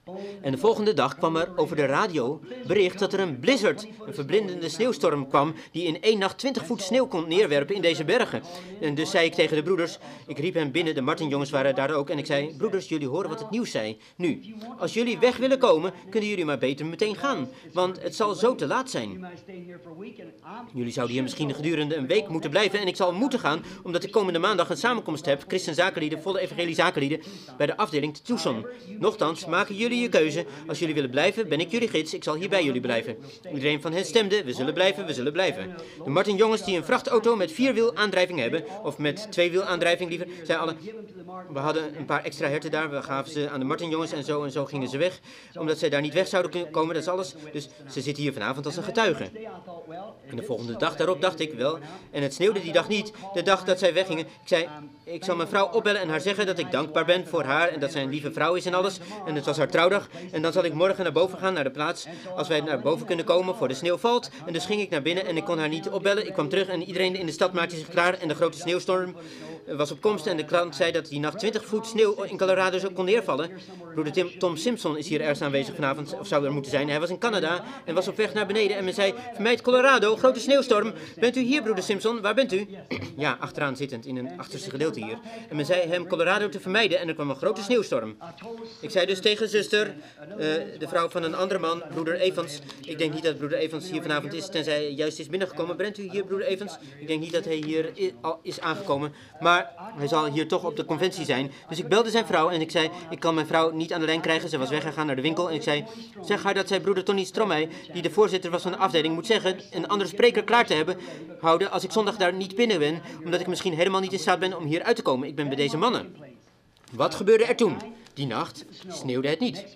En de volgende dag kwam er over de radio bericht dat er een blizzard, een verblindende sneeuwstorm kwam, die in 1 nacht 20 voet sneeuw kon neerwerpen in deze bergen. En dus zei ik tegen de broeders, ik riep hen binnen, de Martinjongens waren daar ook, en ik zei, broeders, jullie horen wat het nieuws zei. Nu, als jullie weg willen komen, kunnen jullie maar beter meteen gaan, want het zal zo te laat zijn. Jullie zouden hier misschien gedurende een week moeten blijven en ik zal moeten gaan, omdat ik komende maandag een samenkomst heb, christenzakenlieden, volle evangeliezakenlieden, bij de afdeling te Tucson. Nochtans, maken jullie je keuze. Als jullie willen blijven, ben ik jullie gids. Ik zal hier bij jullie blijven. Iedereen van hen stemde, we zullen blijven, we zullen blijven. De Martinjongens die een vrachtauto met 4-wielaandrijving hebben, of met 2-wielaandrijving liever, zei alle, we hadden een paar extra herten daar, we gaven ze aan de Martinjongens en zo gingen ze weg. Omdat zij daar niet weg zouden komen, dat is alles. Dus ze zitten hier vanavond als een getuige. En de volgende dag daarop dacht ik wel, en het sneeuwde die dag niet, de dag dat zij weggingen. Ik zei, ik zal mijn vrouw opbellen en haar zeggen dat ik dankbaar ben voor haar en dat zij een lieve vrouw is en alles. En het was haar trouwdag. En dan zal ik morgen naar boven gaan, naar de plaats, als wij naar boven kunnen komen voor de sneeuw valt. En dus ging ik naar binnen en ik kon haar niet opbellen. Ik kwam terug en iedereen in de stad maakte zich klaar en de grote sneeuwstorm was op komst. En de krant zei dat die nacht 20 voet sneeuw in Colorado zo kon neervallen. Broeder Tom Simpson is hier ergens aanwezig vanavond, of zou er moeten zijn. Hij was in Canada en was op weg naar beneden en men zei, vermijd Colorado, grote sneeuwstorm. Bent u hier, broeder Simpson? Waar bent u? Ja, achteraan zittend, in een achterste gedeelte hier. En men zei hem Colorado te vermijden en er kwam een grote sneeuwstorm. Ik zei dus tegen zuster, de vrouw van een andere man, broeder Evans. Ik denk niet dat broeder Evans hier vanavond is, tenzij hij juist is binnengekomen. Bent u hier, broeder Evans? Ik denk niet dat hij hier al is aangekomen, maar hij zal hier toch op de conventie zijn. Dus ik belde zijn vrouw en ik zei, ik kan mijn vrouw niet aan de lijn krijgen. Ze was weggegaan naar de winkel en ik zei, zeg haar dat zij broeder Tony Strommey, die de voorzitter was van de afdeling, moet zeggen een andere spreker klaar te hebben houden als ik zondag daar niet binnen ben, omdat ik misschien helemaal niet in staat ben om hier uit te komen. Ik ben bij deze mannen. Wat gebeurde er toen? Die nacht sneeuwde het niet.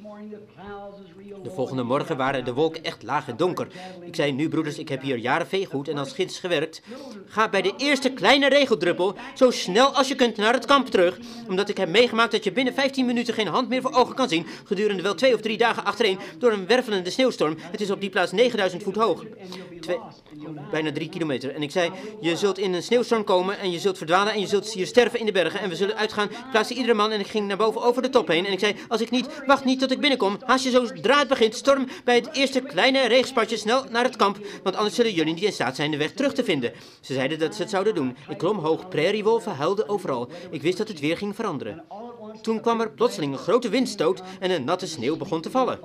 De volgende morgen waren de wolken echt laag en donker. Ik zei, nu broeders, ik heb hier jaren veegoed en als gids gewerkt. Ga bij de eerste kleine regeldruppel zo snel als je kunt naar het kamp terug. Omdat ik heb meegemaakt dat je binnen 15 minuten geen hand meer voor ogen kan zien. Gedurende wel 2 of 3 dagen achtereen door een wervelende sneeuwstorm. Het is op die plaats 9000 voet hoog. Bijna 3 kilometer. En ik zei, je zult in een sneeuwstorm komen en je zult verdwalen en je zult hier sterven in de bergen. En we zullen uitgaan. Ik plaatste iedere man en ik ging naar boven over de top heen. En ik zei, als ik niet, wacht niet tot ik binnenkom. Haast je zodra het begint, storm bij het eerste kleine regenspatje snel naar het kamp. Want anders zullen jullie niet in staat zijn de weg terug te vinden. Ze zeiden dat ze het zouden doen. Ik klom hoog, prairiewolven huilden overal. Ik wist dat het weer ging veranderen. Toen kwam er plotseling een grote windstoot en een natte sneeuw begon te vallen.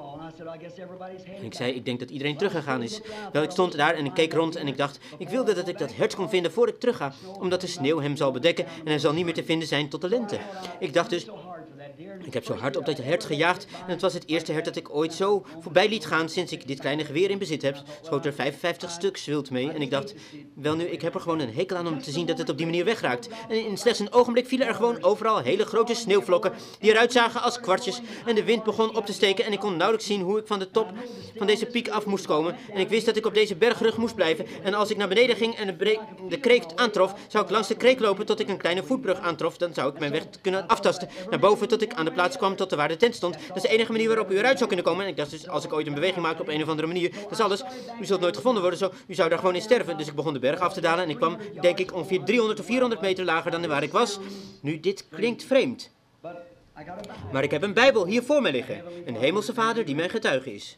En ik zei, ik denk dat iedereen teruggegaan is. Wel, ik stond daar en ik keek rond en ik dacht, ik wilde dat ik dat hert kon vinden voor ik terugga. Omdat de sneeuw hem zal bedekken en hij zal niet meer te vinden zijn tot de lente. Ik dacht dus, ik heb zo hard op dat hert gejaagd en het was het eerste hert dat ik ooit zo voorbij liet gaan sinds ik dit kleine geweer in bezit heb. Schoot er 55 stuks wild mee en ik dacht, wel nu, ik heb er gewoon een hekel aan om te zien dat het op die manier wegraakt. En in slechts een ogenblik vielen er gewoon overal hele grote sneeuwvlokken die eruit zagen als kwartjes en de wind begon op te steken en ik kon nauwelijks zien hoe ik van de top van deze piek af moest komen. En ik wist dat ik op deze bergrug moest blijven en als ik naar beneden ging en de kreek aantrof, zou ik langs de kreek lopen tot ik een kleine voetbrug aantrof. Dan zou ik mijn weg kunnen aftasten naar boven tot ik aan de plaats kwam tot waar de tent stond. Dat is de enige manier waarop u eruit zou kunnen komen. En ik dacht dus, als ik ooit een beweging maak op een of andere manier, dat is alles. U zult nooit gevonden worden, zo. U zou daar gewoon in sterven. Dus ik begon de berg af te dalen en ik kwam, denk ik, ongeveer 300 of 400 meter lager dan waar ik was. Nu, dit klinkt vreemd. Maar ik heb een Bijbel hier voor mij liggen. Een hemelse vader die mijn getuige is.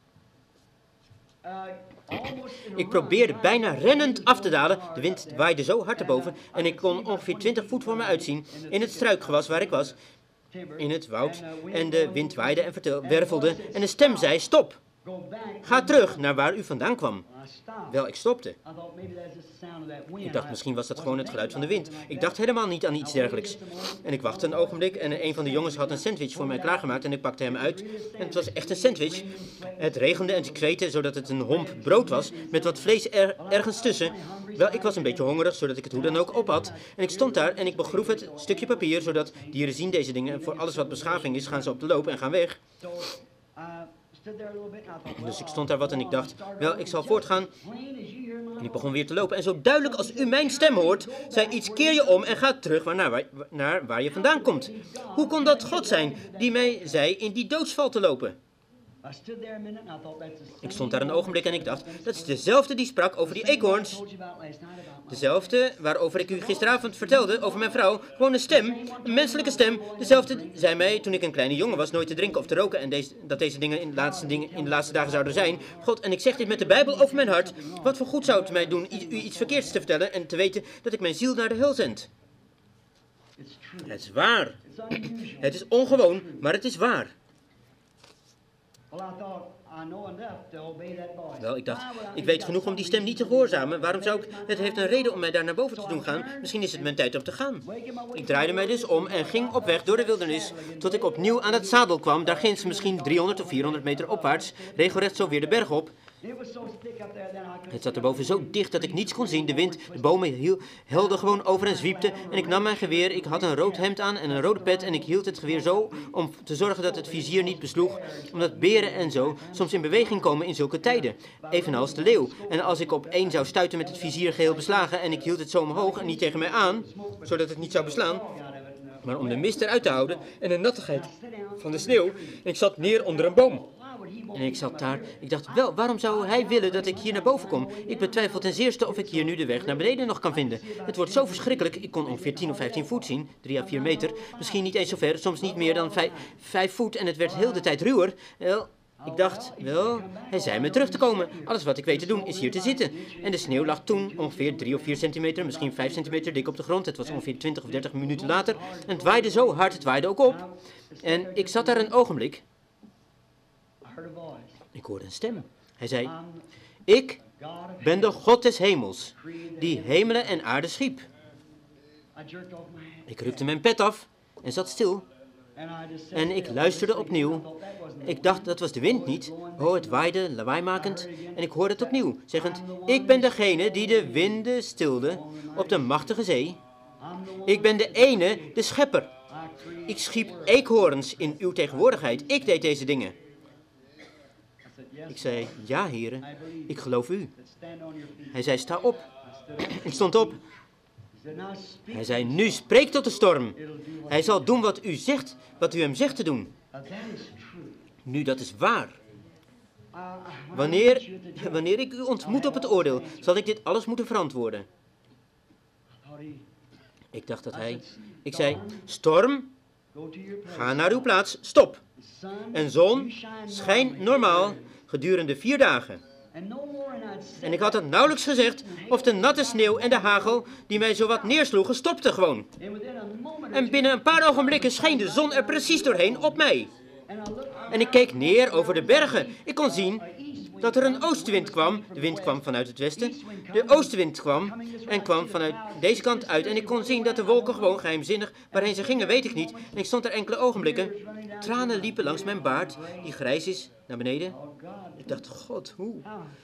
Ik probeerde bijna rennend af te dalen. De wind waaide zo hard erboven en ik kon ongeveer 20 voet voor me uitzien in het struikgewas waar ik was. In het woud en de wind waaide en wervelde en een stem zei, stop! Ga terug naar waar u vandaan kwam. Wel, ik stopte. Ik dacht, misschien was dat gewoon het geluid van de wind. Ik dacht helemaal niet aan iets dergelijks. En ik wachtte een ogenblik en een van de jongens had een sandwich voor mij klaargemaakt en ik pakte hem uit. En het was echt een sandwich. Het regende en ik zweette zodat het een homp brood was met wat vlees ergens tussen. Wel, ik was een beetje hongerig zodat ik het hoe dan ook op had. En ik stond daar en ik begroef het stukje papier zodat dieren zien deze dingen. En voor alles wat beschaving is gaan ze op de loop en gaan weg. Dus ik stond daar wat en ik dacht, wel, ik zal voortgaan. En ik begon weer te lopen. En zo duidelijk als u mijn stem hoort, zei iets, keer je om en ga terug naar waar je vandaan komt. Hoe kon dat God zijn die mij zei in die doodsval te lopen? Ik stond daar een ogenblik en ik dacht, dat is dezelfde die sprak over die eekhoorns. Dezelfde waarover ik u gisteravond vertelde, over mijn vrouw. Gewoon een stem, een menselijke stem. Dezelfde zei mij, toen ik een kleine jongen was, nooit te drinken of te roken. En dat deze dingen in de laatste dagen zouden zijn. God, en ik zeg dit met de Bijbel over mijn hart. Wat voor goed zou het mij doen u iets verkeerds te vertellen en te weten dat ik mijn ziel naar de hel zend. Het is waar. Het is ongewoon, maar het is waar. Wel, ik dacht, ik weet genoeg om die stem niet te gehoorzamen. Waarom zou ik... Het heeft een reden om mij daar naar boven te doen gaan. Misschien is het mijn tijd om te gaan. Ik draaide mij dus om en ging op weg door de wildernis, tot ik opnieuw aan het zadel kwam. Daar ginds misschien 300 of 400 meter opwaarts, regelrecht zo weer de berg op. Het zat erboven zo dicht dat ik niets kon zien. De wind, de bomen helden gewoon over en zwiepte. En ik nam mijn geweer, ik had een rood hemd aan en een rode pet. En ik hield het geweer zo om te zorgen dat het vizier niet besloeg. Omdat beren en zo soms in beweging komen in zulke tijden. Evenals de leeuw. En als ik op één zou stuiten met het vizier geheel beslagen en ik hield het zo omhoog en niet tegen mij aan, zodat het niet zou beslaan, maar om de mist eruit te houden en de nattigheid van de sneeuw. En ik zat neer onder een boom. En ik zat daar, ik dacht, wel, waarom zou hij willen dat ik hier naar boven kom? Ik betwijfel ten zeerste of ik hier nu de weg naar beneden nog kan vinden. Het wordt zo verschrikkelijk, ik kon ongeveer 10 of 15 voet zien, 3 à 4 meter. Misschien niet eens zo ver, soms niet meer dan 5 voet en het werd heel de tijd ruwer. Wel, ik dacht, wel, hij zei me terug te komen. Alles wat ik weet te doen is hier te zitten. En de sneeuw lag toen ongeveer 3 of 4 centimeter, misschien 5 centimeter dik op de grond. Het was ongeveer 20 of 30 minuten later en het waaide zo hard, het waaide ook op. En ik zat daar een ogenblik. Ik hoorde een stem. Hij zei, ik ben de God des hemels, die hemelen en aarde schiep. Ik rukte mijn pet af en zat stil. En ik luisterde opnieuw. Ik dacht, dat was de wind niet. Oh, het waaide, lawaaimakend. En ik hoorde het opnieuw, zeggend, ik ben degene die de winden stilde op de machtige zee. Ik ben de ene, de schepper. Ik schiep eekhoorns in uw tegenwoordigheid. Ik deed deze dingen. Ik zei, ja, heren, ik geloof u. Hij zei, sta op. Ik stond op. Hij zei, nu spreek tot de storm. Hij zal doen wat u zegt, wat u hem zegt te doen. Nu, dat is waar. Wanneer ik u ontmoet op het oordeel, zal ik dit alles moeten verantwoorden. Ik dacht dat hij... Ik zei, storm, ga naar uw plaats, stop. En zon, schijn normaal gedurende 4 dagen. En ik had het nauwelijks gezegd of de natte sneeuw en de hagel die mij zowat neersloegen stopten gewoon. En binnen een paar ogenblikken scheen de zon er precies doorheen op mij. En ik keek neer over de bergen. Ik kon zien dat er een oostenwind kwam. De wind kwam vanuit het westen. De oostenwind kwam en kwam vanuit deze kant uit. En ik kon zien dat de wolken gewoon geheimzinnig, waarheen ze gingen weet ik niet. En ik stond er enkele ogenblikken. Tranen liepen langs mijn baard, die grijs is, naar beneden. Ik dacht, God, hoe?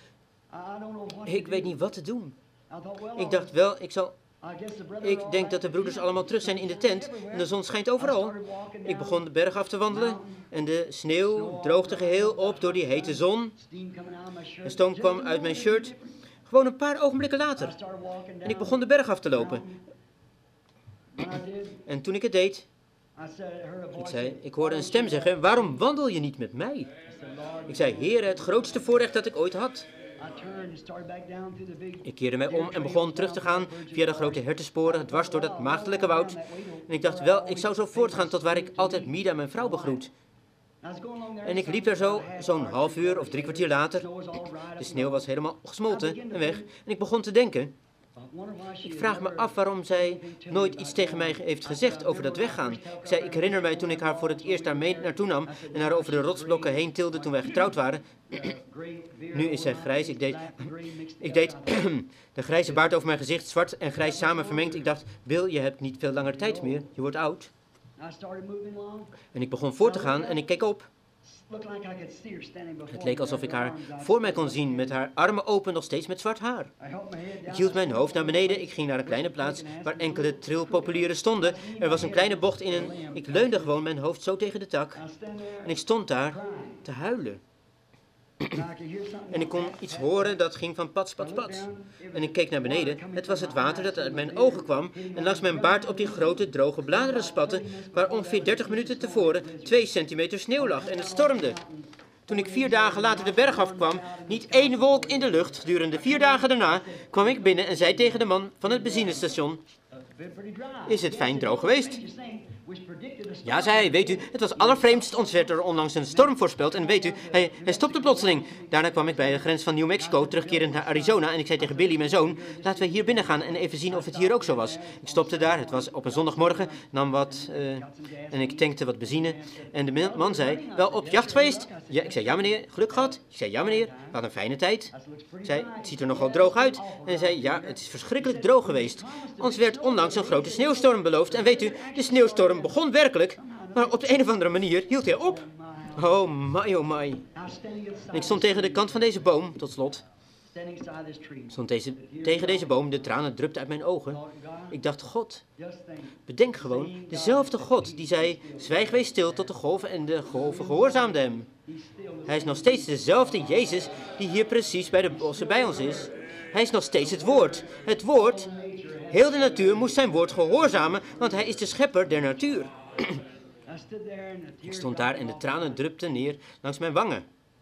Ik weet niet wat te doen. Ik dacht wel, ik denk dat de broeders allemaal terug zijn in de tent en de zon schijnt overal. Ik begon de berg af te wandelen en de sneeuw droogde geheel op door die hete zon. De stoom kwam uit mijn shirt, gewoon een paar ogenblikken later. En ik begon de berg af te lopen. En toen ik het deed, ik hoorde een stem zeggen, waarom wandel je niet met mij? Ik zei, Heer, het grootste voorrecht dat ik ooit had. Ik keerde mij om en begon terug te gaan via de grote hertensporen, dwars door dat maagdelijke woud. En ik dacht wel, ik zou zo voortgaan tot waar ik altijd Mida, mijn vrouw, begroet. En ik liep daar zo'n half uur of 3 kwartier later. De sneeuw was helemaal gesmolten en weg. En ik begon te denken, ik vraag me af waarom zij nooit iets tegen mij heeft gezegd over dat weggaan. Ik herinner mij toen ik haar voor het eerst daar mee naartoe nam en haar over de rotsblokken heen tilde toen wij getrouwd waren. Nu is zij grijs. Ik deed de grijze baard over mijn gezicht, zwart en grijs samen vermengd. Ik dacht, Bill, je hebt niet veel langer tijd meer. Je wordt oud. En ik begon voort te gaan en ik keek op. Het leek alsof ik haar voor mij kon zien, met haar armen open, nog steeds met zwart haar. Ik hield mijn hoofd naar beneden, ik ging naar een kleine plaats waar enkele trilpopulieren stonden. Er was een kleine bocht in en ik leunde gewoon mijn hoofd zo tegen de tak. En ik stond daar te huilen. En ik kon iets horen dat ging van pats, pats, pats. En ik keek naar beneden. Het was het water dat uit mijn ogen kwam en langs mijn baard op die grote droge bladeren spatte, waar ongeveer 30 minuten tevoren 2 centimeter sneeuw lag en het stormde. Toen ik 4 dagen later de berg afkwam, niet één wolk in de lucht. Gedurende 4 dagen daarna kwam ik binnen en zei tegen de man van het benzinestation: is het fijn droog geweest? Ja, zei hij, weet u, het was allervreemdst. Ons werd er onlangs een storm voorspeld en weet u, hij stopte plotseling. Daarna kwam ik bij de grens van New Mexico, terugkerend naar Arizona, en ik zei tegen Billy, mijn zoon, laten we hier binnen gaan en even zien of het hier ook zo was. Ik stopte daar, het was op een zondagmorgen, nam wat en ik tankte wat benzine. En de man zei, wel op jacht geweest? Ja, ik zei, ja meneer, geluk gehad? Ik zei, ja meneer, we hadden een fijne tijd. Ik zei, het ziet er nogal droog uit. En hij zei, ja, het is verschrikkelijk droog geweest. Ons werd onlangs een grote sneeuwstorm beloofd en weet u, de sneeuwstorm begon werkelijk, maar op de een of andere manier hield hij op. Oh my, oh my. En ik stond tegen de kant van deze boom, tot slot. Ik stond tegen deze boom, de tranen drupten uit mijn ogen. Ik dacht, God, bedenk gewoon, dezelfde God die zei, zwijg wees stil tot de golven en de golven gehoorzaamden hem. Hij is nog steeds dezelfde Jezus die hier precies bij de bossen bij ons is. Hij is nog steeds het woord. Het woord, heel de natuur moest zijn woord gehoorzamen, want hij is de schepper der natuur. Ik stond daar en de tranen drupten neer langs mijn wangen.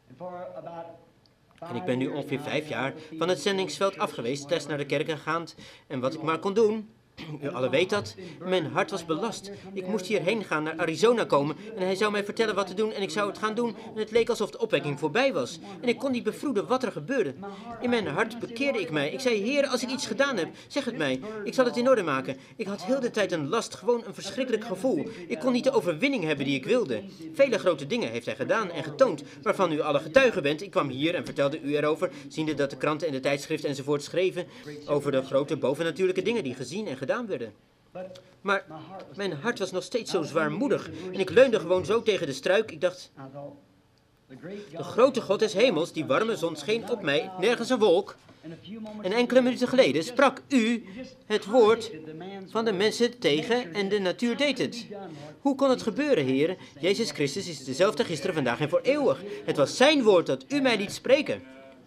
En ik ben nu ongeveer 5 jaar van het zendingsveld af geweest, test naar de kerk gaand en wat ik maar kon doen. U allen weet dat. Mijn hart was belast. Ik moest hierheen gaan, naar Arizona komen. En hij zou mij vertellen wat te doen en ik zou het gaan doen. En het leek alsof de opwekking voorbij was. En ik kon niet bevroeden wat er gebeurde. In mijn hart bekeerde ik mij. Ik zei, Heer, als ik iets gedaan heb, zeg het mij. Ik zal het in orde maken. Ik had heel de tijd een last, gewoon een verschrikkelijk gevoel. Ik kon niet de overwinning hebben die ik wilde. Vele grote dingen heeft hij gedaan en getoond, waarvan u alle getuigen bent. Ik kwam hier en vertelde u erover, ziende dat de kranten en de tijdschriften enzovoort schreven over de grote bovennatuurlijke dingen die gezien en gedaan werden. Maar mijn hart was nog steeds zo zwaarmoedig en ik leunde gewoon zo tegen de struik. Ik dacht, de grote God des hemels, die warme zon scheen op mij, nergens een wolk. En enkele minuten geleden sprak u het woord van de mensen tegen en de natuur deed het. Hoe kon het gebeuren, heren? Jezus Christus is dezelfde gisteren, vandaag en voor eeuwig. Het was zijn woord dat u mij liet spreken.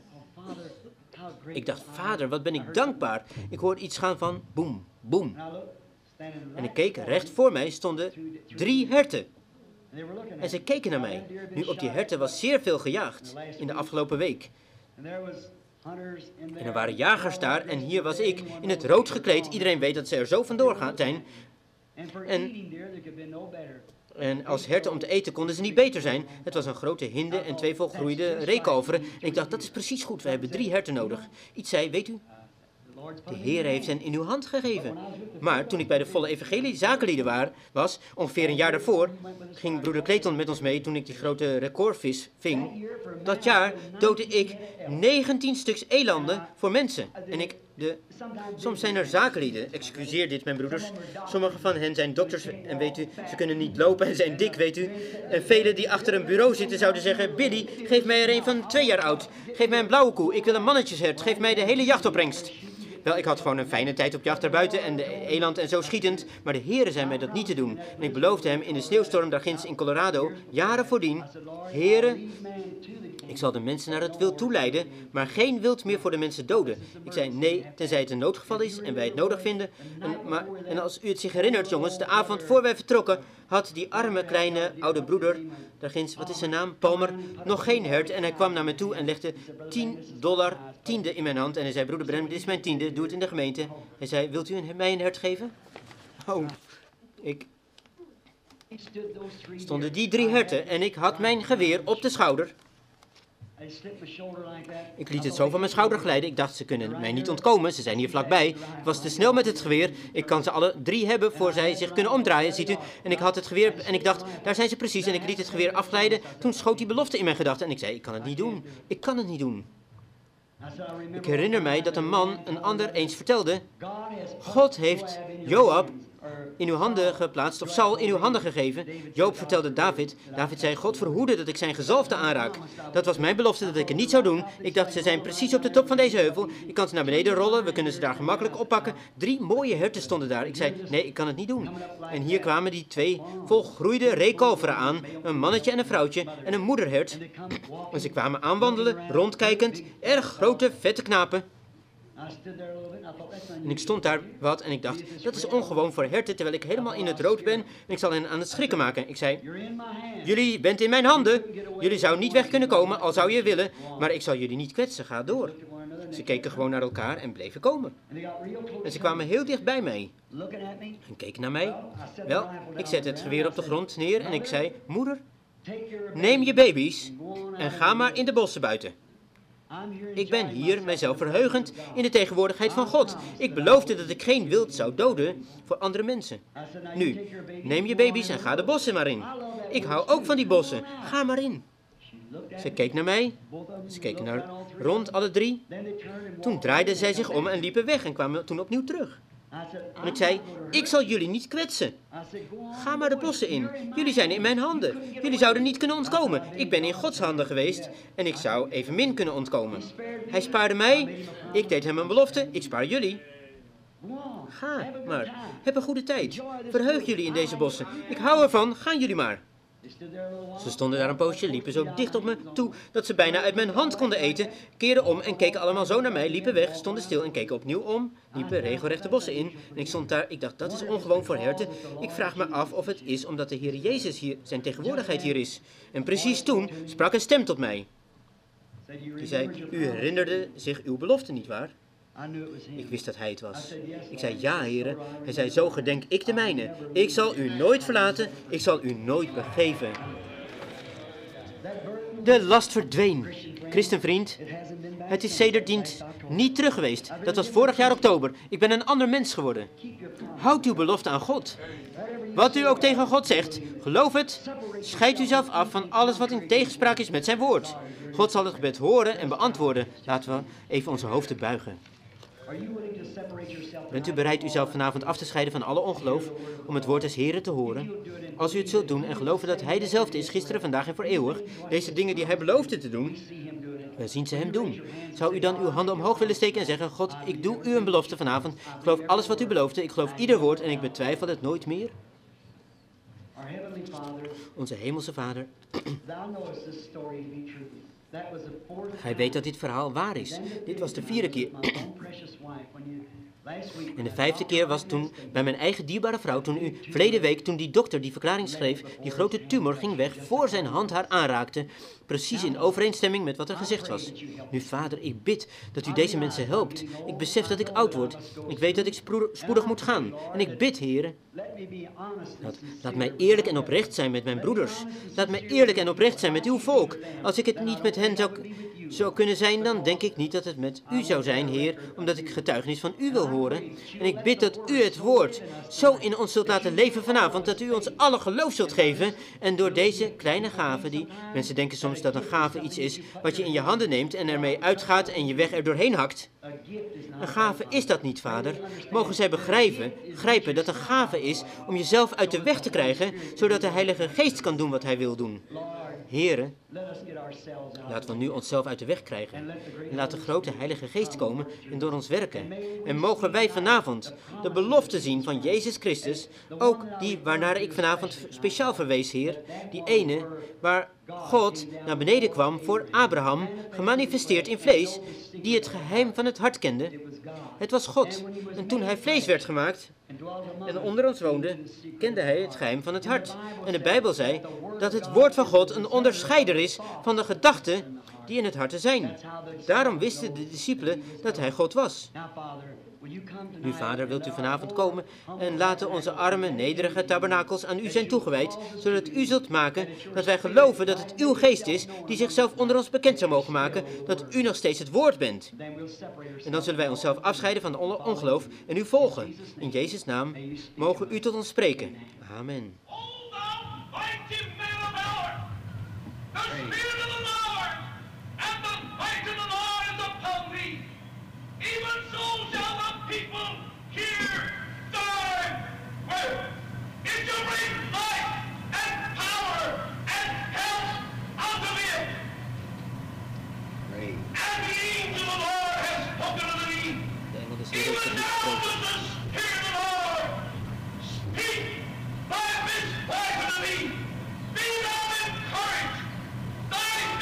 Ik dacht, Vader, wat ben ik dankbaar. Ik hoorde iets gaan van boem, boem. En ik keek, recht voor mij stonden 3 herten. En ze keken naar mij. Nu, op die herten was zeer veel gejaagd in de afgelopen week. En er waren jagers daar en hier was ik in het rood gekleed. Iedereen weet dat ze er zo vandoor zijn. En als herten om te eten konden ze niet beter zijn. Het was een grote hinde en 2 volgroeide reekalveren. En ik dacht, dat is precies goed, we hebben 3 herten nodig. Iets zei, weet u, de Heer heeft hen in uw hand gegeven. Maar toen ik bij de volle evangelie zakenlieden was, ongeveer een jaar daarvoor, ging broeder Clayton met ons mee toen ik die grote recordvis ving. Dat jaar doodde ik 19 stuks elanden voor mensen. En soms zijn er zakenlieden, excuseer dit mijn broeders, sommige van hen zijn dokters en weet u, ze kunnen niet lopen en zijn dik, weet u. En velen die achter een bureau zitten zouden zeggen, Billy, geef mij er een van 2 jaar oud. Geef mij een blauwe koe, ik wil een mannetjeshert, geef mij de hele jachtopbrengst. Wel, ik had gewoon een fijne tijd op jacht daarbuiten en de eland en zo schietend, maar de Heere zei mij dat niet te doen. En ik beloofde hem in de sneeuwstorm daar ginds in Colorado, jaren voordien, Heere, ik zal de mensen naar het wild toeleiden, maar geen wild meer voor de mensen doden. Ik zei nee, tenzij het een noodgeval is en wij het nodig vinden. En als u het zich herinnert, jongens, de avond voor wij vertrokken, had die arme kleine oude broeder, daar ginds, wat is zijn naam, Palmer, nog geen hert. En hij kwam naar me toe en legde $10 tiende in mijn hand. En hij zei, broeder Branham, dit is mijn tiende, doe het in de gemeente. Hij zei, wilt u mij een hert geven? Oh, stonden die 3 herten en ik had mijn geweer op de schouder. Ik liet het zo van mijn schouder glijden. Ik dacht, ze kunnen mij niet ontkomen. Ze zijn hier vlakbij. Ik was te snel met het geweer. Ik kan ze alle 3 hebben voor zij zich kunnen omdraaien, ziet u. En ik had het geweer en ik dacht, daar zijn ze precies. En ik liet het geweer afglijden. Toen schoot die belofte in mijn gedachten. En ik zei, ik kan het niet doen. Ik kan het niet doen. Ik herinner mij dat een man een ander eens vertelde, God heeft Joab in uw handen geplaatst, of Saul in uw handen gegeven. Job vertelde David. David zei, God verhoede dat ik zijn gezalfde aanraak. Dat was mijn belofte dat ik het niet zou doen. Ik dacht, ze zijn precies op de top van deze heuvel. Ik kan ze naar beneden rollen, we kunnen ze daar gemakkelijk oppakken. 3 mooie herten stonden daar. Ik zei, nee, ik kan het niet doen. En hier kwamen die 2 volgroeide reekalveren aan. Een mannetje en een vrouwtje en een moederhert. En ze kwamen aanwandelen, rondkijkend, erg grote, vette knapen. En ik stond daar wat en ik dacht, dat is ongewoon voor herten, terwijl ik helemaal in het rood ben en ik zal hen aan het schrikken maken. Ik zei, jullie bent in mijn handen. Jullie zouden niet weg kunnen komen, al zou je willen, maar ik zal jullie niet kwetsen, ga door. Ze keken gewoon naar elkaar en bleven komen. En ze kwamen heel dicht bij mij en keken naar mij. Wel, ik zette het geweer op de grond neer en ik zei, moeder, neem je baby's en ga maar in de bossen buiten. Ik ben hier mijzelf verheugend in de tegenwoordigheid van God. Ik beloofde dat ik geen wild zou doden voor andere mensen. Nu, neem je baby's en ga de bossen maar in. Ik hou ook van die bossen. Ga maar in. Ze keek naar mij. Ze keken rond, alle drie. Toen draaiden zij zich om en liepen weg en kwamen toen opnieuw terug. En ik zei, ik zal jullie niet kwetsen. Ga maar de bossen in. Jullie zijn in mijn handen. Jullie zouden niet kunnen ontkomen. Ik ben in Gods handen geweest en ik zou evenmin kunnen ontkomen. Hij spaarde mij. Ik deed hem een belofte. Ik spaar jullie. Ga maar. Heb een goede tijd. Verheug jullie in deze bossen. Ik hou ervan. Gaan jullie maar. Ze stonden daar een poosje, liepen zo dicht op me toe dat ze bijna uit mijn hand konden eten, keerden om en keken allemaal zo naar mij, liepen weg, stonden stil en keken opnieuw om, liepen regelrecht de bossen in. En ik stond daar, ik dacht, dat is ongewoon voor herten. Ik vraag me af of het is omdat de Heer Jezus hier, zijn tegenwoordigheid hier is. En precies toen sprak een stem tot mij. Die zei, u herinnerde zich uw belofte, nietwaar? Ik wist dat hij het was. Ik zei, ja, heren. Hij zei, zo gedenk ik de mijne. Ik zal u nooit verlaten, ik zal u nooit begeven. De last verdween. Christenvriend, het is sedertdien niet terug geweest. Dat was vorig jaar oktober. Ik ben een ander mens geworden. Houd uw belofte aan God. Wat u ook tegen God zegt, geloof het. Scheid uzelf af van alles wat in tegenspraak is met zijn woord. God zal het gebed horen en beantwoorden. Laten we even onze hoofden buigen. Bent u bereid uzelf vanavond af te scheiden van alle ongeloof om het woord des Heren te horen? Als u het zult doen en geloven dat hij dezelfde is gisteren, vandaag en voor eeuwig, deze dingen die hij beloofde te doen, we zien ze hem doen. Zou u dan uw handen omhoog willen steken en zeggen, God, ik doe u een belofte vanavond. Ik geloof alles wat u beloofde, ik geloof ieder woord en ik betwijfel het nooit meer? Onze hemelse Vader, Gij weet dat dit verhaal waar is. Dit was de 4e keer. En de 5e keer was toen bij mijn eigen dierbare vrouw, toen u verleden week, toen die dokter die verklaring schreef, die grote tumor ging weg voor zijn hand haar aanraakte, precies in overeenstemming met wat er gezegd was. Nu, Vader, ik bid dat u deze mensen helpt. Ik besef dat ik oud word. Ik weet dat ik spoedig moet gaan. En ik bid, Heere, laat mij eerlijk en oprecht zijn met mijn broeders. Laat mij eerlijk en oprecht zijn met uw volk. Als ik het niet met hen zou kunnen zijn, dan denk ik niet dat het met u zou zijn, Heer, omdat ik getuigenis van u wil horen. En ik bid dat u het woord zo in ons zult laten leven vanavond, dat u ons alle geloof zult geven. En door deze kleine gave, die mensen denken soms dat een gave iets is wat je in je handen neemt en ermee uitgaat en je weg er doorheen hakt. Een gave is dat niet, Vader. Mogen zij begrijpen dat een gave is om jezelf uit de weg te krijgen, zodat de Heilige Geest kan doen wat hij wil doen. Heere, laten we nu onszelf uit de weg krijgen. En laat de grote Heilige Geest komen en door ons werken. En mogen wij vanavond de belofte zien van Jezus Christus, ook die waarnaar ik vanavond speciaal verwees, Heer. Die ene waar God naar beneden kwam voor Abraham, gemanifesteerd in vlees, die het geheim van het hart kende. Het was God. En toen hij vlees werd gemaakt en onder ons woonde, kende hij het geheim van het hart. En de Bijbel zei dat het woord van God een onderscheider is van de gedachten die in het hart zijn. Daarom wisten de discipelen dat hij God was. Nu, Vader, wilt u vanavond komen en laten onze arme, nederige tabernakels aan u zijn toegewijd, zodat u zult maken dat wij geloven dat het uw geest is die zichzelf onder ons bekend zou mogen maken, dat u nog steeds het woord bent. En dan zullen wij onszelf afscheiden van ongeloof en u volgen. In Jezus' naam mogen u tot ons spreken. Amen. Even so shall the people hear thy word. It shall bring life and power and health unto it. Right. And the angel of the Lord has spoken unto thee. Even now does the Spirit of the Lord speak by this voice unto thee. Be thou encouraged. Thy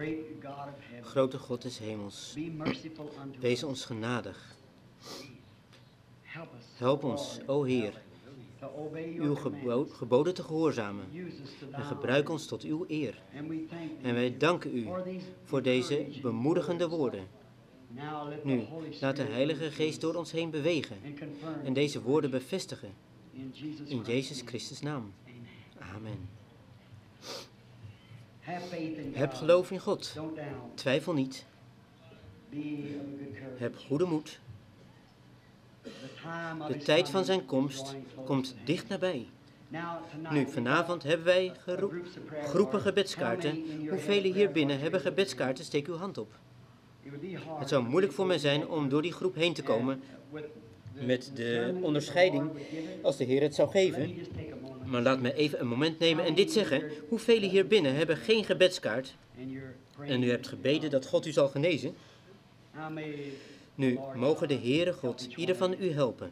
Grote God des hemels, wees ons genadig. Help ons, o Heer, uw geboden te gehoorzamen en gebruik ons tot uw eer. En wij danken u voor deze bemoedigende woorden. Nu, laat de Heilige Geest door ons heen bewegen en deze woorden bevestigen. In Jezus Christus' naam. Amen. Heb geloof in God. Twijfel niet. Heb goede moed. De tijd van zijn komst komt dicht nabij. Nu, vanavond hebben wij groepen gebedskaarten. Hoeveel hier binnen hebben gebedskaarten? Steek uw hand op. Het zou moeilijk voor mij zijn om door die groep heen te komen met de onderscheiding als de Heer het zou geven. Maar laat me even een moment nemen en dit zeggen. Hoeveel hier binnen hebben geen gebedskaart en u hebt gebeden dat God u zal genezen? Nu, mogen de Heere God ieder van u helpen.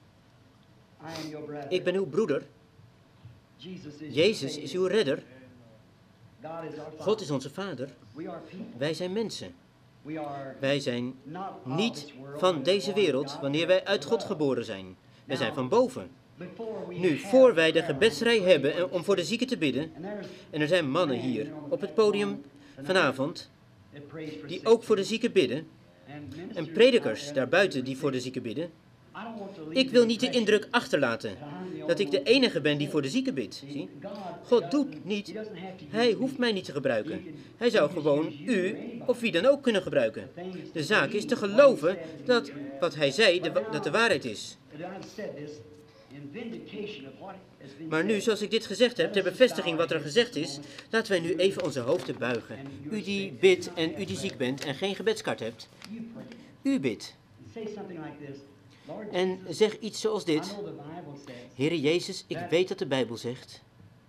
Ik ben uw broeder. Jezus is uw redder. God is onze Vader. Wij zijn mensen. Wij zijn niet van deze wereld wanneer wij uit God geboren zijn. Wij zijn van boven. Nu, voor wij de gebedsrij hebben om voor de zieken te bidden, en er zijn mannen hier op het podium vanavond die ook voor de zieken bidden, en predikers daarbuiten die voor de zieken bidden. Ik wil niet de indruk achterlaten dat ik de enige ben die voor de zieken bidt. Zie? God doet niet, hij hoeft mij niet te gebruiken. Hij zou gewoon u of wie dan ook kunnen gebruiken. De zaak is te geloven dat wat hij zei, dat de waarheid is. Maar nu, zoals ik dit gezegd heb, ter bevestiging wat er gezegd is, laten wij nu even onze hoofden buigen. U die bidt en u die ziek bent en geen gebedskaart hebt, u bidt. En zeg iets zoals dit. Heere Jezus, ik weet dat de Bijbel zegt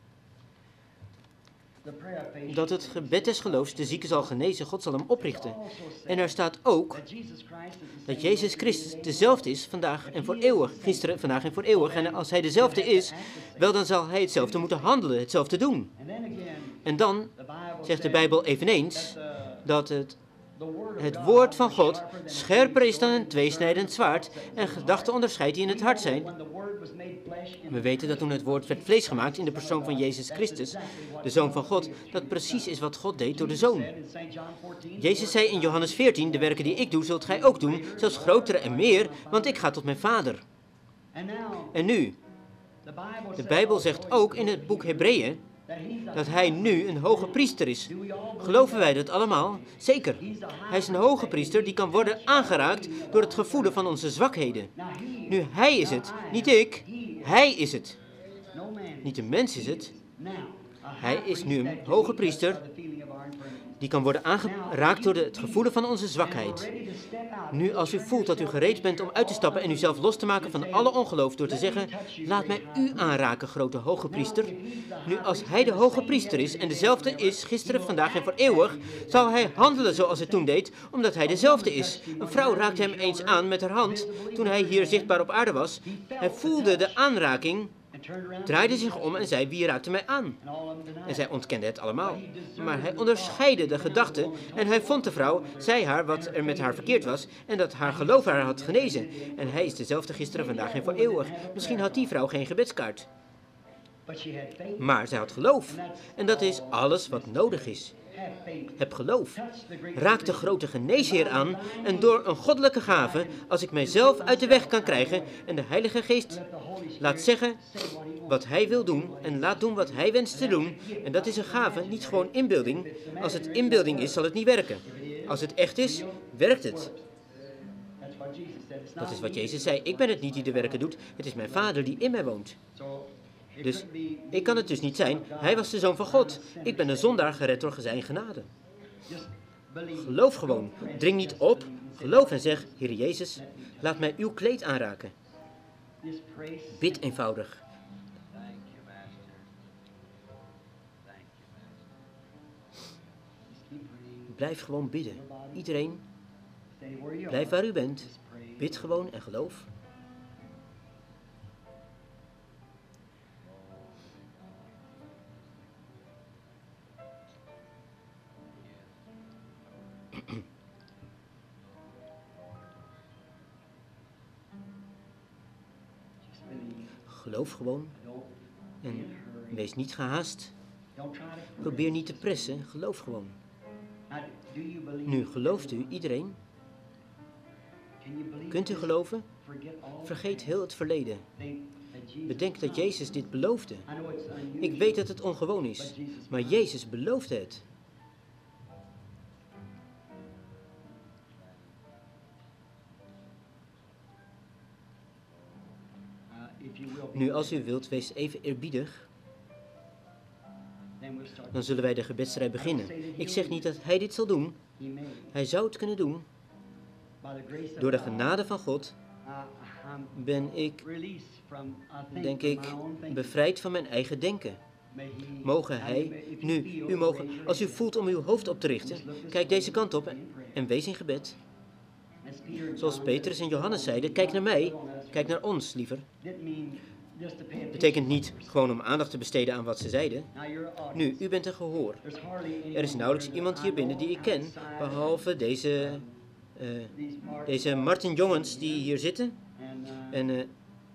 dat het gebed des geloofs de zieke zal genezen, God zal hem oprichten. En er staat ook dat Jezus Christus dezelfde is vandaag en voor eeuwig. Gisteren, vandaag en voor eeuwig. En als hij dezelfde is, wel dan zal hij hetzelfde moeten handelen, hetzelfde doen. En dan zegt de Bijbel eveneens dat het woord van God scherper is dan een tweesnijdend zwaard en gedachten onderscheidt die in het hart zijn. We weten dat toen het woord werd vlees gemaakt in de persoon van Jezus Christus, de Zoon van God, dat precies is wat God deed door de Zoon. Jezus zei in Johannes 14, de werken die ik doe, zult gij ook doen, zelfs grotere en meer, want ik ga tot mijn Vader. En nu, de Bijbel zegt ook in het boek Hebreeën, dat hij nu een hoge priester is. Geloven wij dat allemaal? Zeker. Hij is een hoge priester die kan worden aangeraakt door het gevoelen van onze zwakheden. Nu, hij is het, niet ik. Hij is het. Niet de mens is het. Hij is nu een hoge priester die kan worden aangeraakt door het gevoelen van onze zwakheid. Nu, als u voelt dat u gereed bent om uit te stappen en uzelf los te maken van alle ongeloof door te zeggen, laat mij u aanraken, grote hoge priester. Nu, als hij de hoge priester is en dezelfde is gisteren, vandaag en voor eeuwig, zal hij handelen zoals hij toen deed, omdat hij dezelfde is. Een vrouw raakte hem eens aan met haar hand toen hij hier zichtbaar op aarde was. Hij voelde de aanraking, draaide zich om en zei, wie raakte mij aan? En zij ontkende het allemaal. Maar hij onderscheidde de gedachten en hij vond de vrouw, zei haar wat er met haar verkeerd was en dat haar geloof haar had genezen. En hij is dezelfde gisteren, vandaag en voor eeuwig. Misschien had die vrouw geen gebedskaart. Maar zij had geloof. En dat is alles wat nodig is. Heb geloof. Raak de grote geneesheer aan en door een goddelijke gave, als ik mijzelf uit de weg kan krijgen en de Heilige Geest laat zeggen wat hij wil doen en laat doen wat hij wenst te doen. En dat is een gave, niet gewoon inbeelding. Als het inbeelding is, zal het niet werken. Als het echt is, werkt het. Dat is wat Jezus zei. Ik ben het niet die de werken doet, het is mijn Vader die in mij woont. Dus ik kan het dus niet zijn. Hij was de Zoon van God. Ik ben een zondaar gered door zijn genade. Geloof gewoon. Dring niet op. Geloof en zeg, Heer Jezus, laat mij uw kleed aanraken. Bid eenvoudig. Blijf gewoon bidden. Iedereen, blijf waar u bent. Bid gewoon en geloof. Geloof gewoon en wees niet gehaast. Probeer niet te pressen, geloof gewoon. Nu, gelooft u, iedereen? Kunt u geloven? Vergeet heel het verleden. Bedenk dat Jezus dit beloofde. Ik weet dat het ongewoon is, maar Jezus beloofde het. Nu, als u wilt, wees even eerbiedig. Dan zullen wij de gebedsstrijd beginnen. Ik zeg niet dat hij dit zal doen. Hij zou het kunnen doen. Door de genade van God ben ik, denk ik, bevrijd van mijn eigen denken. Mogen hij, nu, u mogen, als u voelt om uw hoofd op te richten, kijk deze kant op en wees in gebed. Zoals Petrus en Johannes zeiden, kijk naar mij, kijk naar ons, liever. Betekent niet gewoon om aandacht te besteden aan wat ze zeiden. Nu, u bent een gehoor. Er is nauwelijks iemand hier binnen die ik ken, behalve deze Martin jongens die hier zitten. En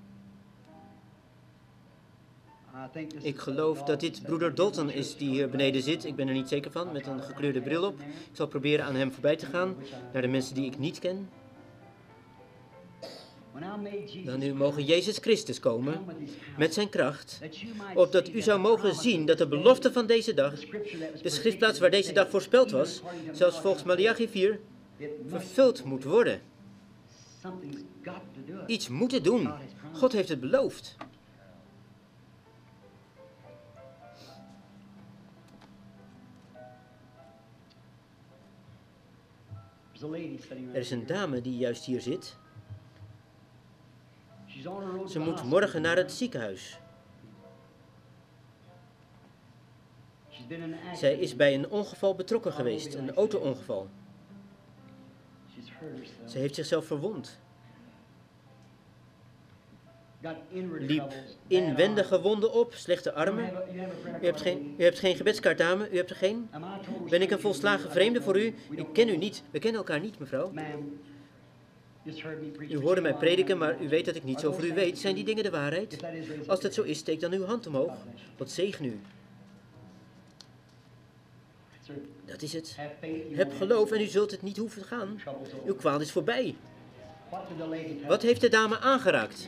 ik geloof dat dit broeder Dalton is die hier beneden zit. Ik ben er niet zeker van, met een gekleurde bril op. Ik zal proberen aan hem voorbij te gaan, naar de mensen die ik niet ken. Dan nu mogen Jezus Christus komen met zijn kracht, opdat u zou mogen zien dat de belofte van deze dag, de schriftplaats waar deze dag voorspeld was, zelfs volgens Maleachi 4, vervuld moet worden. Iets moeten doen. God heeft het beloofd. Er is een dame die juist hier zit. Ze moet morgen naar het ziekenhuis. Zij is bij een ongeval betrokken geweest, een auto-ongeval. Ze heeft zichzelf verwond. Liep inwendige wonden op, slechte armen. U hebt geen gebedskaart, dame, u hebt er geen. Ben ik een volslagen vreemde voor u? Ik ken u niet, we kennen elkaar niet, mevrouw. U hoorde mij prediken, maar u weet dat ik niets over u weet. Zijn die dingen de waarheid? Als dat zo is, steek dan uw hand omhoog. Wat zegen u. Dat is het. Heb geloof en u zult het niet hoeven gaan. Uw kwaal is voorbij. Wat heeft de dame aangeraakt?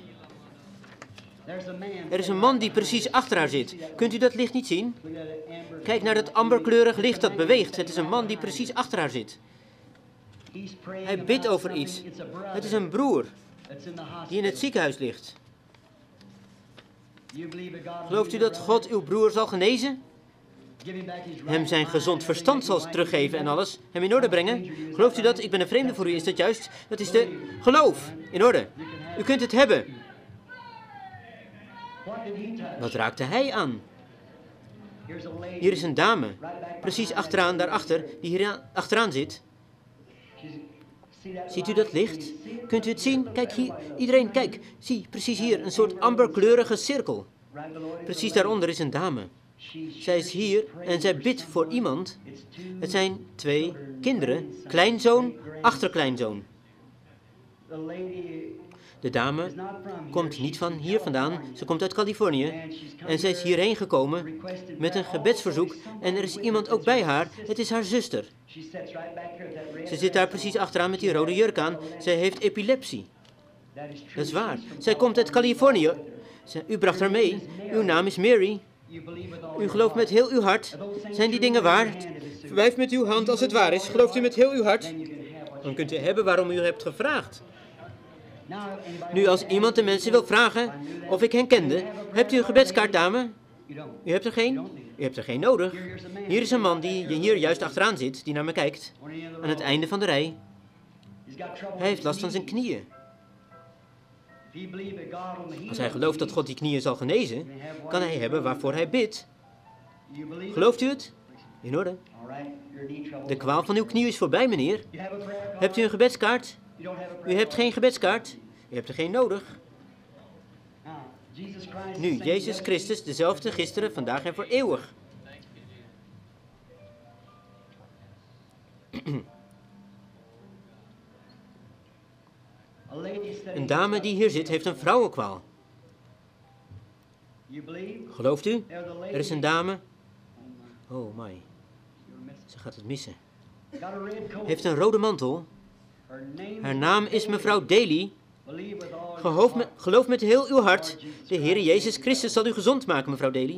Er is een man die precies achter haar zit. Kunt u dat licht niet zien? Kijk naar dat amberkleurig licht dat beweegt. Het is een man die precies achter haar zit. Hij bidt over iets. Het is een broer die in het ziekenhuis ligt. Gelooft u dat God uw broer zal genezen? Hem zijn gezond verstand zal teruggeven en alles. Hem in orde brengen. Gelooft u dat? Ik ben een vreemde voor u. Is dat juist? Dat is de geloof. In orde. U kunt het hebben. Wat raakte hij aan? Hier is een dame. Precies achteraan, daarachter, die hier achteraan zit. Ziet u dat licht? Kunt u het zien? Kijk hier. Iedereen, kijk. Zie, precies hier. Een soort amberkleurige cirkel. Precies daaronder is een dame. Zij is hier en zij bidt voor iemand. Het zijn 2 kinderen. Kleinzoon, achterkleinzoon. De dame komt niet van hier vandaan. Ze komt uit Californië. En zij is hierheen gekomen met een gebedsverzoek. En er is iemand ook bij haar. Het is haar zuster. Ze zit daar precies achteraan met die rode jurk aan. Zij heeft epilepsie. Dat is waar. Zij komt uit Californië. U bracht haar mee. Uw naam is Mary. U gelooft met heel uw hart. Zijn die dingen waar? Wuif met uw hand als het waar is. Gelooft u met heel uw hart? Dan kunt u hebben waarom u hebt gevraagd. Nu, als iemand de mensen wil vragen of ik hen kende, hebt u een gebedskaart, dame? U hebt er geen? U hebt er geen nodig. Hier is een man die hier juist achteraan zit, die naar me kijkt. Aan het einde van de rij. Hij heeft last van zijn knieën. Als hij gelooft dat God die knieën zal genezen, kan hij hebben waarvoor hij bidt. Gelooft u het? In orde. De kwaal van uw knie is voorbij, meneer. Hebt u een gebedskaart? U hebt geen gebedskaart. U hebt er geen nodig. Nu, Jezus Christus, dezelfde gisteren, vandaag en voor eeuwig. Een dame die hier zit, heeft een vrouwenkwaal. Gelooft u? Er is een dame. Oh my, ze gaat het missen. Heeft een rode mantel. Haar naam is mevrouw Daly. Geloof met heel uw hart. De Heere Jezus Christus zal u gezond maken, mevrouw Daly.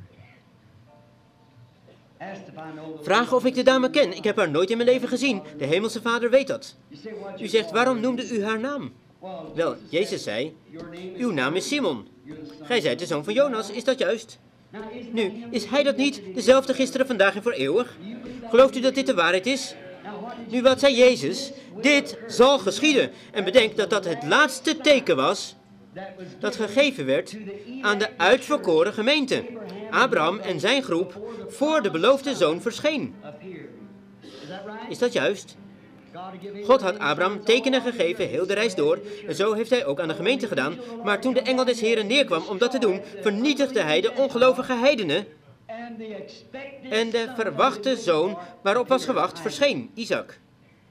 Vraag of ik de dame ken. Ik heb haar nooit in mijn leven gezien. De Hemelse Vader weet dat. U zegt, waarom noemde u haar naam? Wel, Jezus zei, uw naam is Simon. Gij zijt de zoon van Jonas, is dat juist? Nu, is hij dat niet, dezelfde gisteren, vandaag en voor eeuwig? Gelooft u dat dit de waarheid is? Nu, wat zei Jezus? Dit zal geschieden. En bedenk dat dat het laatste teken was dat gegeven werd aan de uitverkoren gemeente. Abraham en zijn groep voor de beloofde zoon verscheen. Is dat juist? God had Abraham tekenen gegeven, heel de reis door, en zo heeft hij ook aan de gemeente gedaan. Maar toen de engel des Heren neerkwam om dat te doen, vernietigde hij de ongelovige heidenen. En de verwachte zoon waarop was gewacht, verscheen, Isaac.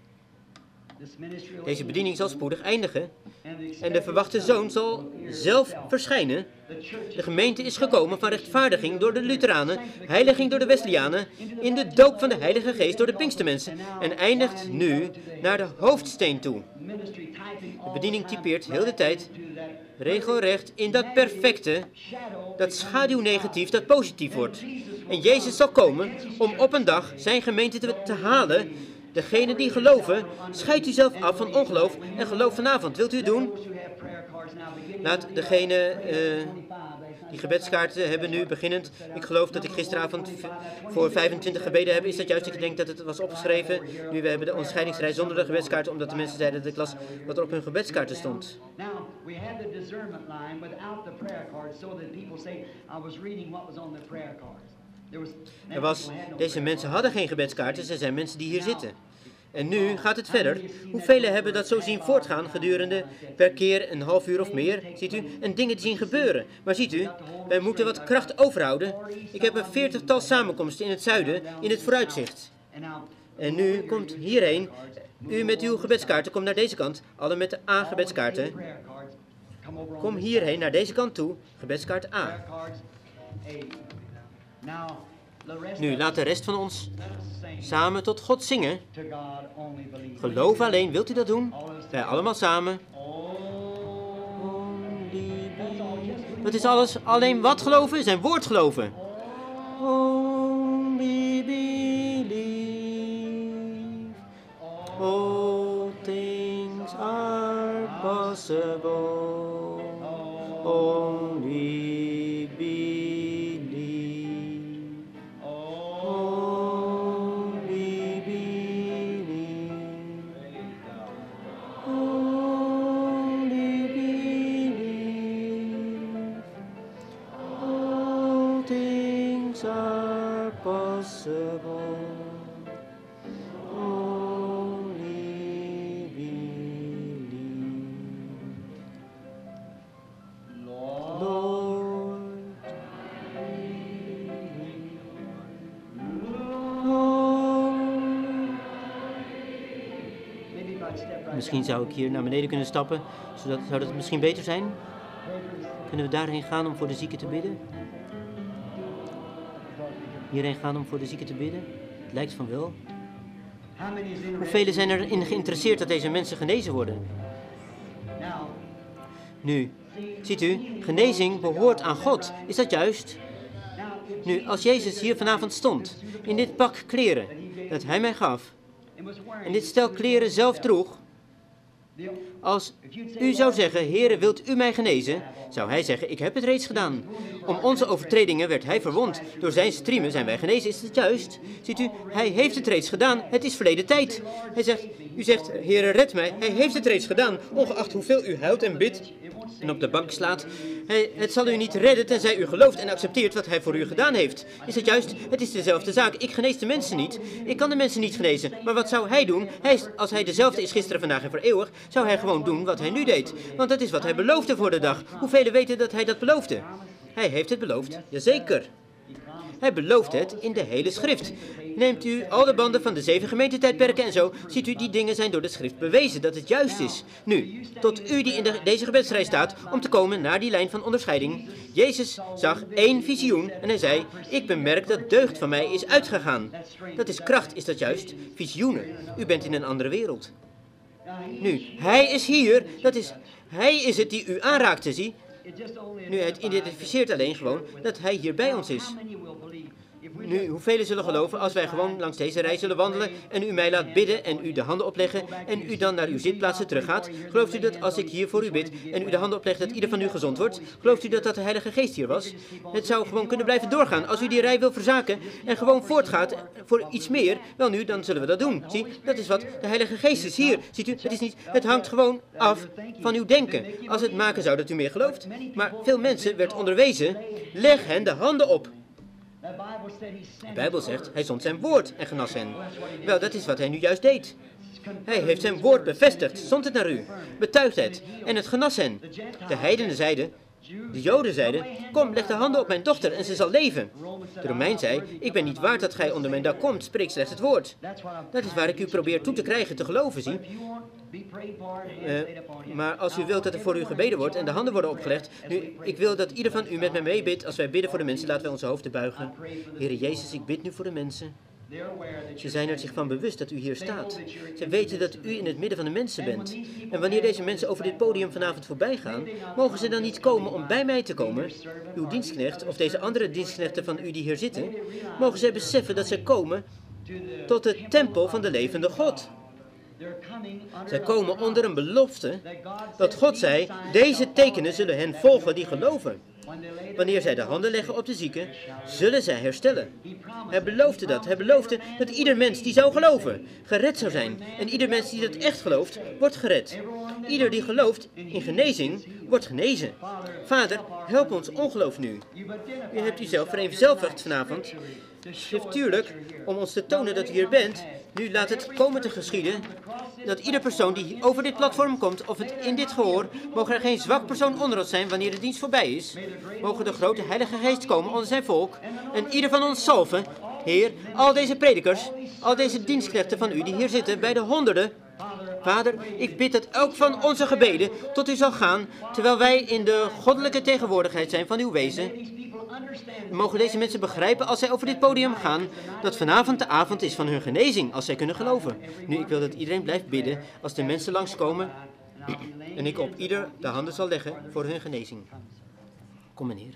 Deze bediening zal spoedig eindigen. En de verwachte zoon zal zelf verschijnen. De gemeente is gekomen van rechtvaardiging door de Lutheranen, heiliging door de Wesleyanen, in de doop van de Heilige Geest door de Pinkstermensen en eindigt nu naar de hoofdsteen toe. De bediening typeert heel de tijd regelrecht in dat perfecte, dat schaduwnegatief dat positief wordt. En Jezus zal komen om op een dag zijn gemeente te halen. Degenen die geloven, scheidt u zelf af van ongeloof en geloof vanavond. Wilt u het doen? Laat degene die gebedskaarten hebben nu beginnend. Ik geloof dat ik gisteravond voor 25 gebeden heb. Is dat juist? Ik denk dat het was opgeschreven. Nu, we hebben de onderscheidingsreis zonder de gebedskaarten, omdat de mensen zeiden dat ik las wat er op hun gebedskaarten stond. Deze mensen hadden geen gebedskaarten, ze zijn mensen die hier zitten. En nu gaat het verder. Hoeveel hebben dat zo zien voortgaan gedurende per keer een half uur of meer, ziet u, en dingen zien gebeuren. Maar ziet u, wij moeten wat kracht overhouden. Ik heb een 40-tal samenkomsten in het zuiden in het vooruitzicht. En nu komt hierheen, u met uw gebedskaarten, kom naar deze kant, alle met de A-gebedskaarten. Kom hierheen, naar deze kant toe, gebedskaart A. Nu, laat de rest van ons samen tot God zingen. Geloof alleen, wilt u dat doen? Wij allemaal samen. Dat is alles, alleen wat geloven? Zijn woord geloven. Only believe. All things are possible. Only Misschien zou ik hier naar beneden kunnen stappen, zou dat misschien beter zijn? Kunnen we daarheen gaan om voor de zieken te bidden? Hierheen gaan om voor de zieken te bidden? Het lijkt van wel. Hoeveel zijn erin geïnteresseerd dat deze mensen genezen worden? Nu, ziet u, genezing behoort aan God. Is dat juist? Nu, als Jezus hier vanavond stond, in dit pak kleren dat hij mij gaf, en dit stel kleren zelf droeg, als u zou zeggen, Heere, wilt u mij genezen? Zou hij zeggen, ik heb het reeds gedaan. Om onze overtredingen werd hij verwond. Door zijn striemen zijn wij genezen. Is het juist? Ziet u, hij heeft het reeds gedaan. Het is verleden tijd. U zegt, Heere, red mij. Hij heeft het reeds gedaan. Ongeacht hoeveel u huilt en bidt en op de bank slaat. Het zal u niet redden tenzij u gelooft en accepteert wat hij voor u gedaan heeft. Is het juist? Het is dezelfde zaak. Ik genees de mensen niet. Ik kan de mensen niet genezen. Maar wat zou hij doen? Als hij dezelfde is gisteren, vandaag en voor eeuwig, zou hij gewoon doen wat hij nu deed. Want dat is wat hij beloofde voor de dag. Hoeveel weten dat hij dat beloofde? Hij heeft het beloofd. Jazeker. Hij belooft het in de hele schrift. Neemt u al de banden van de 7 gemeentetijdperken en zo, ziet u die dingen zijn door de schrift bewezen dat het juist is. Nu, tot u die in deze gebedsrij staat om te komen naar die lijn van onderscheiding. Jezus zag 1 visioen en hij zei, ik bemerk dat deugd van mij is uitgegaan. Dat is kracht, is dat juist? Visioenen. U bent in een andere wereld. Nu, hij is hier, hij is het die u aanraakte, zie. Nu, het identificeert alleen gewoon dat hij hier bij ons is. Nu, hoeveel zullen geloven als wij gewoon langs deze rij zullen wandelen en u mij laat bidden en u de handen opleggen en u dan naar uw zitplaatsen teruggaat? Gelooft u dat als ik hier voor u bid en u de handen opleg dat ieder van u gezond wordt? Gelooft u dat de Heilige Geest hier was? Het zou gewoon kunnen blijven doorgaan. Als u die rij wil verzaken en gewoon voortgaat voor iets meer, wel nu, dan zullen we dat doen. Zie, dat is wat de Heilige Geest is hier. Ziet u, het hangt gewoon af van uw denken. Als het maken zou dat u meer gelooft. Maar veel mensen werd onderwezen, leg hen de handen op. De Bijbel zegt, hij zond zijn woord en genas hen. Wel, dat is wat hij nu juist deed. Hij heeft zijn woord bevestigd, zond het naar u, betuigt het en het genas hen. De heidenen zeiden, de Joden zeiden, kom, leg de handen op mijn dochter en ze zal leven. De Romein zei, ik ben niet waard dat gij onder mijn dak komt, spreek slechts het woord. Dat is waar ik u probeer toe te krijgen te geloven, zie. Maar als u wilt dat er voor u gebeden wordt en de handen worden opgelegd, nu, ik wil dat ieder van u met mij meebidt. Als wij bidden voor de mensen, laten wij onze hoofden buigen. Heere Jezus, ik bid nu voor de mensen. Ze zijn er zich van bewust dat u hier staat. Ze weten dat u in het midden van de mensen bent. En wanneer deze mensen over dit podium vanavond voorbij gaan, mogen ze dan niet komen om bij mij te komen? Uw dienstknecht of deze andere dienstknechten van u die hier zitten, mogen zij beseffen dat zij komen tot de tempel van de levende God. Zij komen onder een belofte dat God zei, deze tekenen zullen hen volgen die geloven. Wanneer zij de handen leggen op de zieken, zullen zij herstellen. Hij beloofde dat. Hij beloofde dat ieder mens die zou geloven, gered zou zijn. En ieder mens die dat echt gelooft, wordt gered. Ieder die gelooft in genezing, wordt genezen. Vader, help ons ongeloof nu. U hebt uzelf vereenzelvigd vanavond. Natuurlijk, om ons te tonen dat u hier bent. Nu laat het komen te geschieden dat ieder persoon die over dit platform komt, of het in dit gehoor, mogen er geen zwak persoon onder ons zijn wanneer de dienst voorbij is. Mogen de grote Heilige Geest komen onder zijn volk en ieder van ons zalven. Heer, al deze predikers, al deze dienstknechten van u die hier zitten bij de honderden. Vader, ik bid dat elk van onze gebeden tot u zal gaan, terwijl wij in de goddelijke tegenwoordigheid zijn van uw wezen. Mogen deze mensen begrijpen als zij over dit podium gaan, dat vanavond de avond is van hun genezing, als zij kunnen geloven. Nu, ik wil dat iedereen blijft bidden als de mensen langskomen en ik op ieder de handen zal leggen voor hun genezing. Kom, meneer.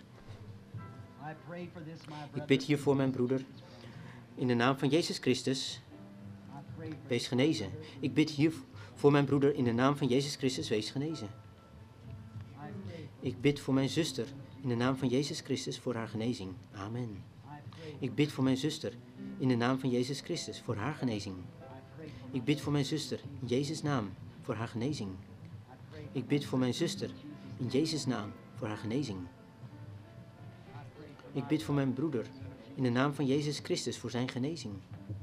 Ik bid hier voor mijn broeder, in de naam van Jezus Christus, wees genezen. Ik bid hier voor mijn broeder, in de naam van Jezus Christus, wees genezen. Ik bid voor mijn zuster, in de naam van Jezus Christus, voor haar genezing. Amen. Ik bid voor mijn zuster, in de naam van Jezus Christus, voor haar genezing. Ik bid voor mijn zuster, in Jezus' naam, voor haar genezing. Ik bid voor mijn zuster, in Jezus' naam, voor haar genezing. Ik bid voor mijn broeder, in de naam van Jezus Christus, voor zijn genezing.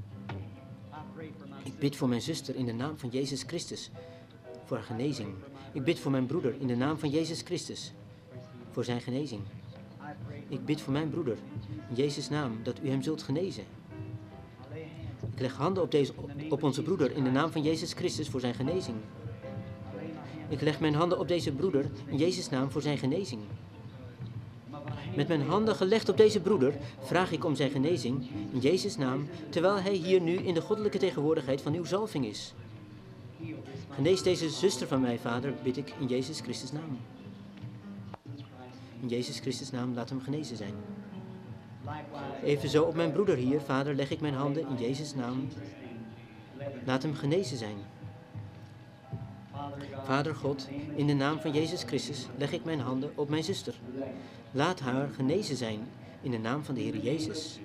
Ik bid voor mijn zuster, in de naam van Jezus Christus, voor haar genezing. Ik bid voor mijn broeder, in de naam van Jezus Christus, voor zijn genezing. Ik bid voor mijn broeder, in Jezus' naam, dat u hem zult genezen. Ik leg handen op onze broeder, in de naam van Jezus Christus, voor zijn genezing. Ik leg mijn handen op deze broeder, in Jezus' naam, voor zijn genezing. Met mijn handen gelegd op deze broeder, vraag ik om zijn genezing, in Jezus' naam, terwijl hij hier nu in de goddelijke tegenwoordigheid van uw zalving is. Genees deze zuster van mij, Vader, bid ik in Jezus Christus' naam. In Jezus Christus' naam, laat hem genezen zijn. Evenzo op mijn broeder hier, Vader, leg ik mijn handen in Jezus' naam. Laat hem genezen zijn. Vader God, in de naam van Jezus Christus leg ik mijn handen op mijn zuster. Laat haar genezen zijn in de naam van de Heer Jezus.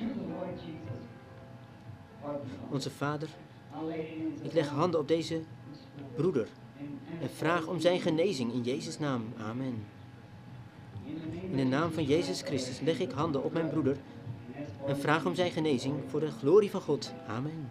Onze Vader, ik leg handen op deze broeder en vraag om zijn genezing in Jezus' naam. Amen. In de naam van Jezus Christus leg ik handen op mijn broeder en vraag om zijn genezing voor de glorie van God. Amen.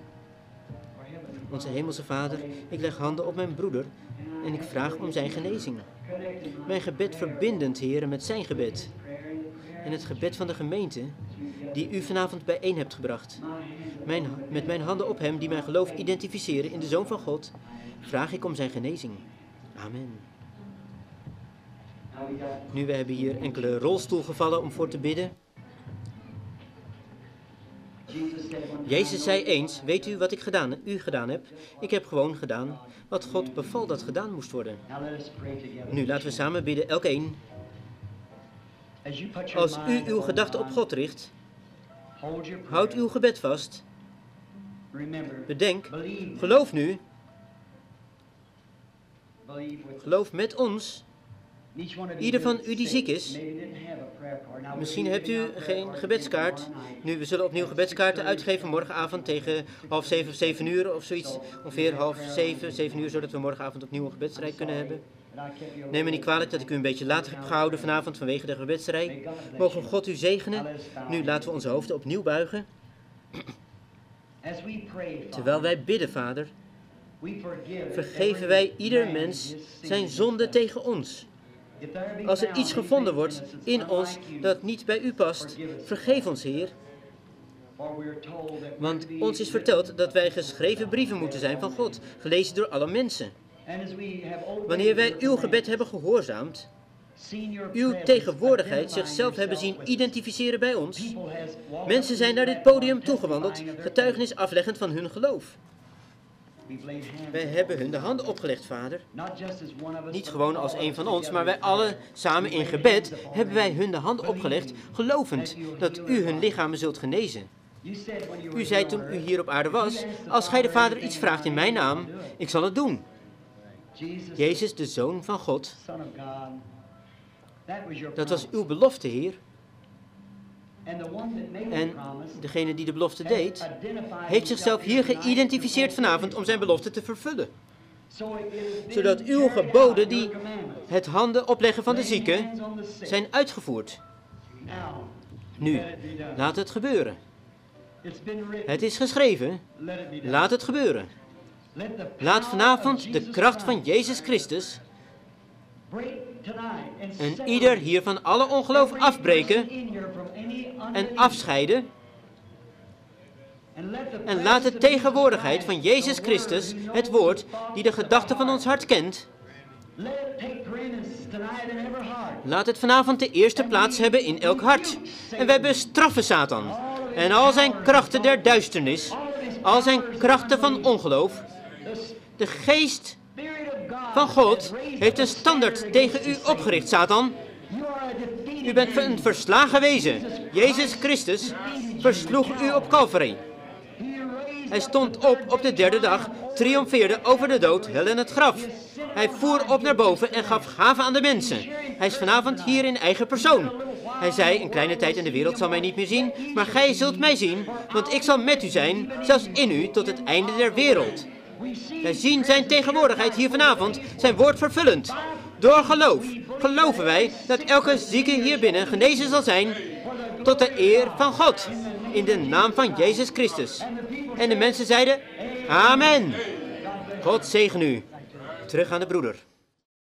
Onze Hemelse Vader, ik leg handen op mijn broeder en ik vraag om zijn genezing. Mijn gebed verbindend, Heere, met zijn gebed. en het gebed van de gemeente die u vanavond bijeen hebt gebracht. Met mijn handen op hem die mijn geloof identificeren in de Zoon van God, vraag ik om zijn genezing. Amen. Nu, we hebben hier enkele rolstoelgevallen om voor te bidden. Jezus zei eens, weet u wat u gedaan hebt? Ik heb gewoon gedaan wat God beval dat gedaan moest worden. Nu, laten we samen bidden, elkeen. Als u uw gedachten op God richt, houd uw gebed vast. Bedenk, geloof nu. Geloof met ons. Ieder van u die ziek is. Misschien hebt u geen gebedskaart. Nu, we zullen opnieuw gebedskaarten uitgeven morgenavond tegen 6:30 of 7 uur of zoiets. Ongeveer 6:30, 7 uur, zodat we morgenavond opnieuw een gebedsrij kunnen hebben. Neem me niet kwalijk dat ik u een beetje later heb gehouden vanavond vanwege de gebedsrij. Mogen God u zegenen. Nu, laten we onze hoofden opnieuw buigen. Terwijl wij bidden, Vader, vergeven wij ieder mens zijn zonde tegen ons. Als er iets gevonden wordt in ons dat niet bij u past, vergeef ons, Heer. Want ons is verteld dat wij geschreven brieven moeten zijn van God, gelezen door alle mensen. Wanneer wij uw gebed hebben gehoorzaamd, uw tegenwoordigheid zichzelf hebben zien identificeren bij ons, mensen zijn naar dit podium toegewandeld, getuigenis afleggend van hun geloof. Wij hebben hun de handen opgelegd, Vader. Niet gewoon als een van ons, maar wij allen samen in gebed hebben wij hun de handen opgelegd, gelovend dat u hun lichamen zult genezen. U zei toen u hier op aarde was, als gij de Vader iets vraagt in mijn naam, ik zal het doen. Jezus, de Zoon van God. Dat was uw belofte, Heer. En degene die de belofte deed, heeft zichzelf hier geïdentificeerd vanavond om zijn belofte te vervullen. Zodat uw geboden, die het handen opleggen van de zieken, zijn uitgevoerd. Nu, laat het gebeuren. Het is geschreven, laat het gebeuren. Laat vanavond de kracht van Jezus Christus en ieder hier van alle ongeloof afbreken en afscheiden. En laat de tegenwoordigheid van Jezus Christus, het woord die de gedachten van ons hart kent, laat het vanavond de eerste plaats hebben in elk hart. En wij bestraffen Satan en al zijn krachten der duisternis, al zijn krachten van ongeloof. De geest van God heeft een standaard tegen u opgericht, Satan. U bent een verslagen wezen. Jezus Christus versloeg u op Calvary. Hij stond op de derde dag, triomfeerde over de dood, hel en het graf. Hij voer op naar boven en gaf gaven aan de mensen. Hij is vanavond hier in eigen persoon. Hij zei, een kleine tijd in de wereld zal mij niet meer zien, maar gij zult mij zien, want ik zal met u zijn, zelfs in u, tot het einde der wereld. Wij zien zijn tegenwoordigheid hier vanavond, zijn woord vervullend. Door geloof geloven wij dat elke zieke hier binnen genezen zal zijn tot de eer van God. In de naam van Jezus Christus. En de mensen zeiden, amen. God zegen u. Terug aan de broeder.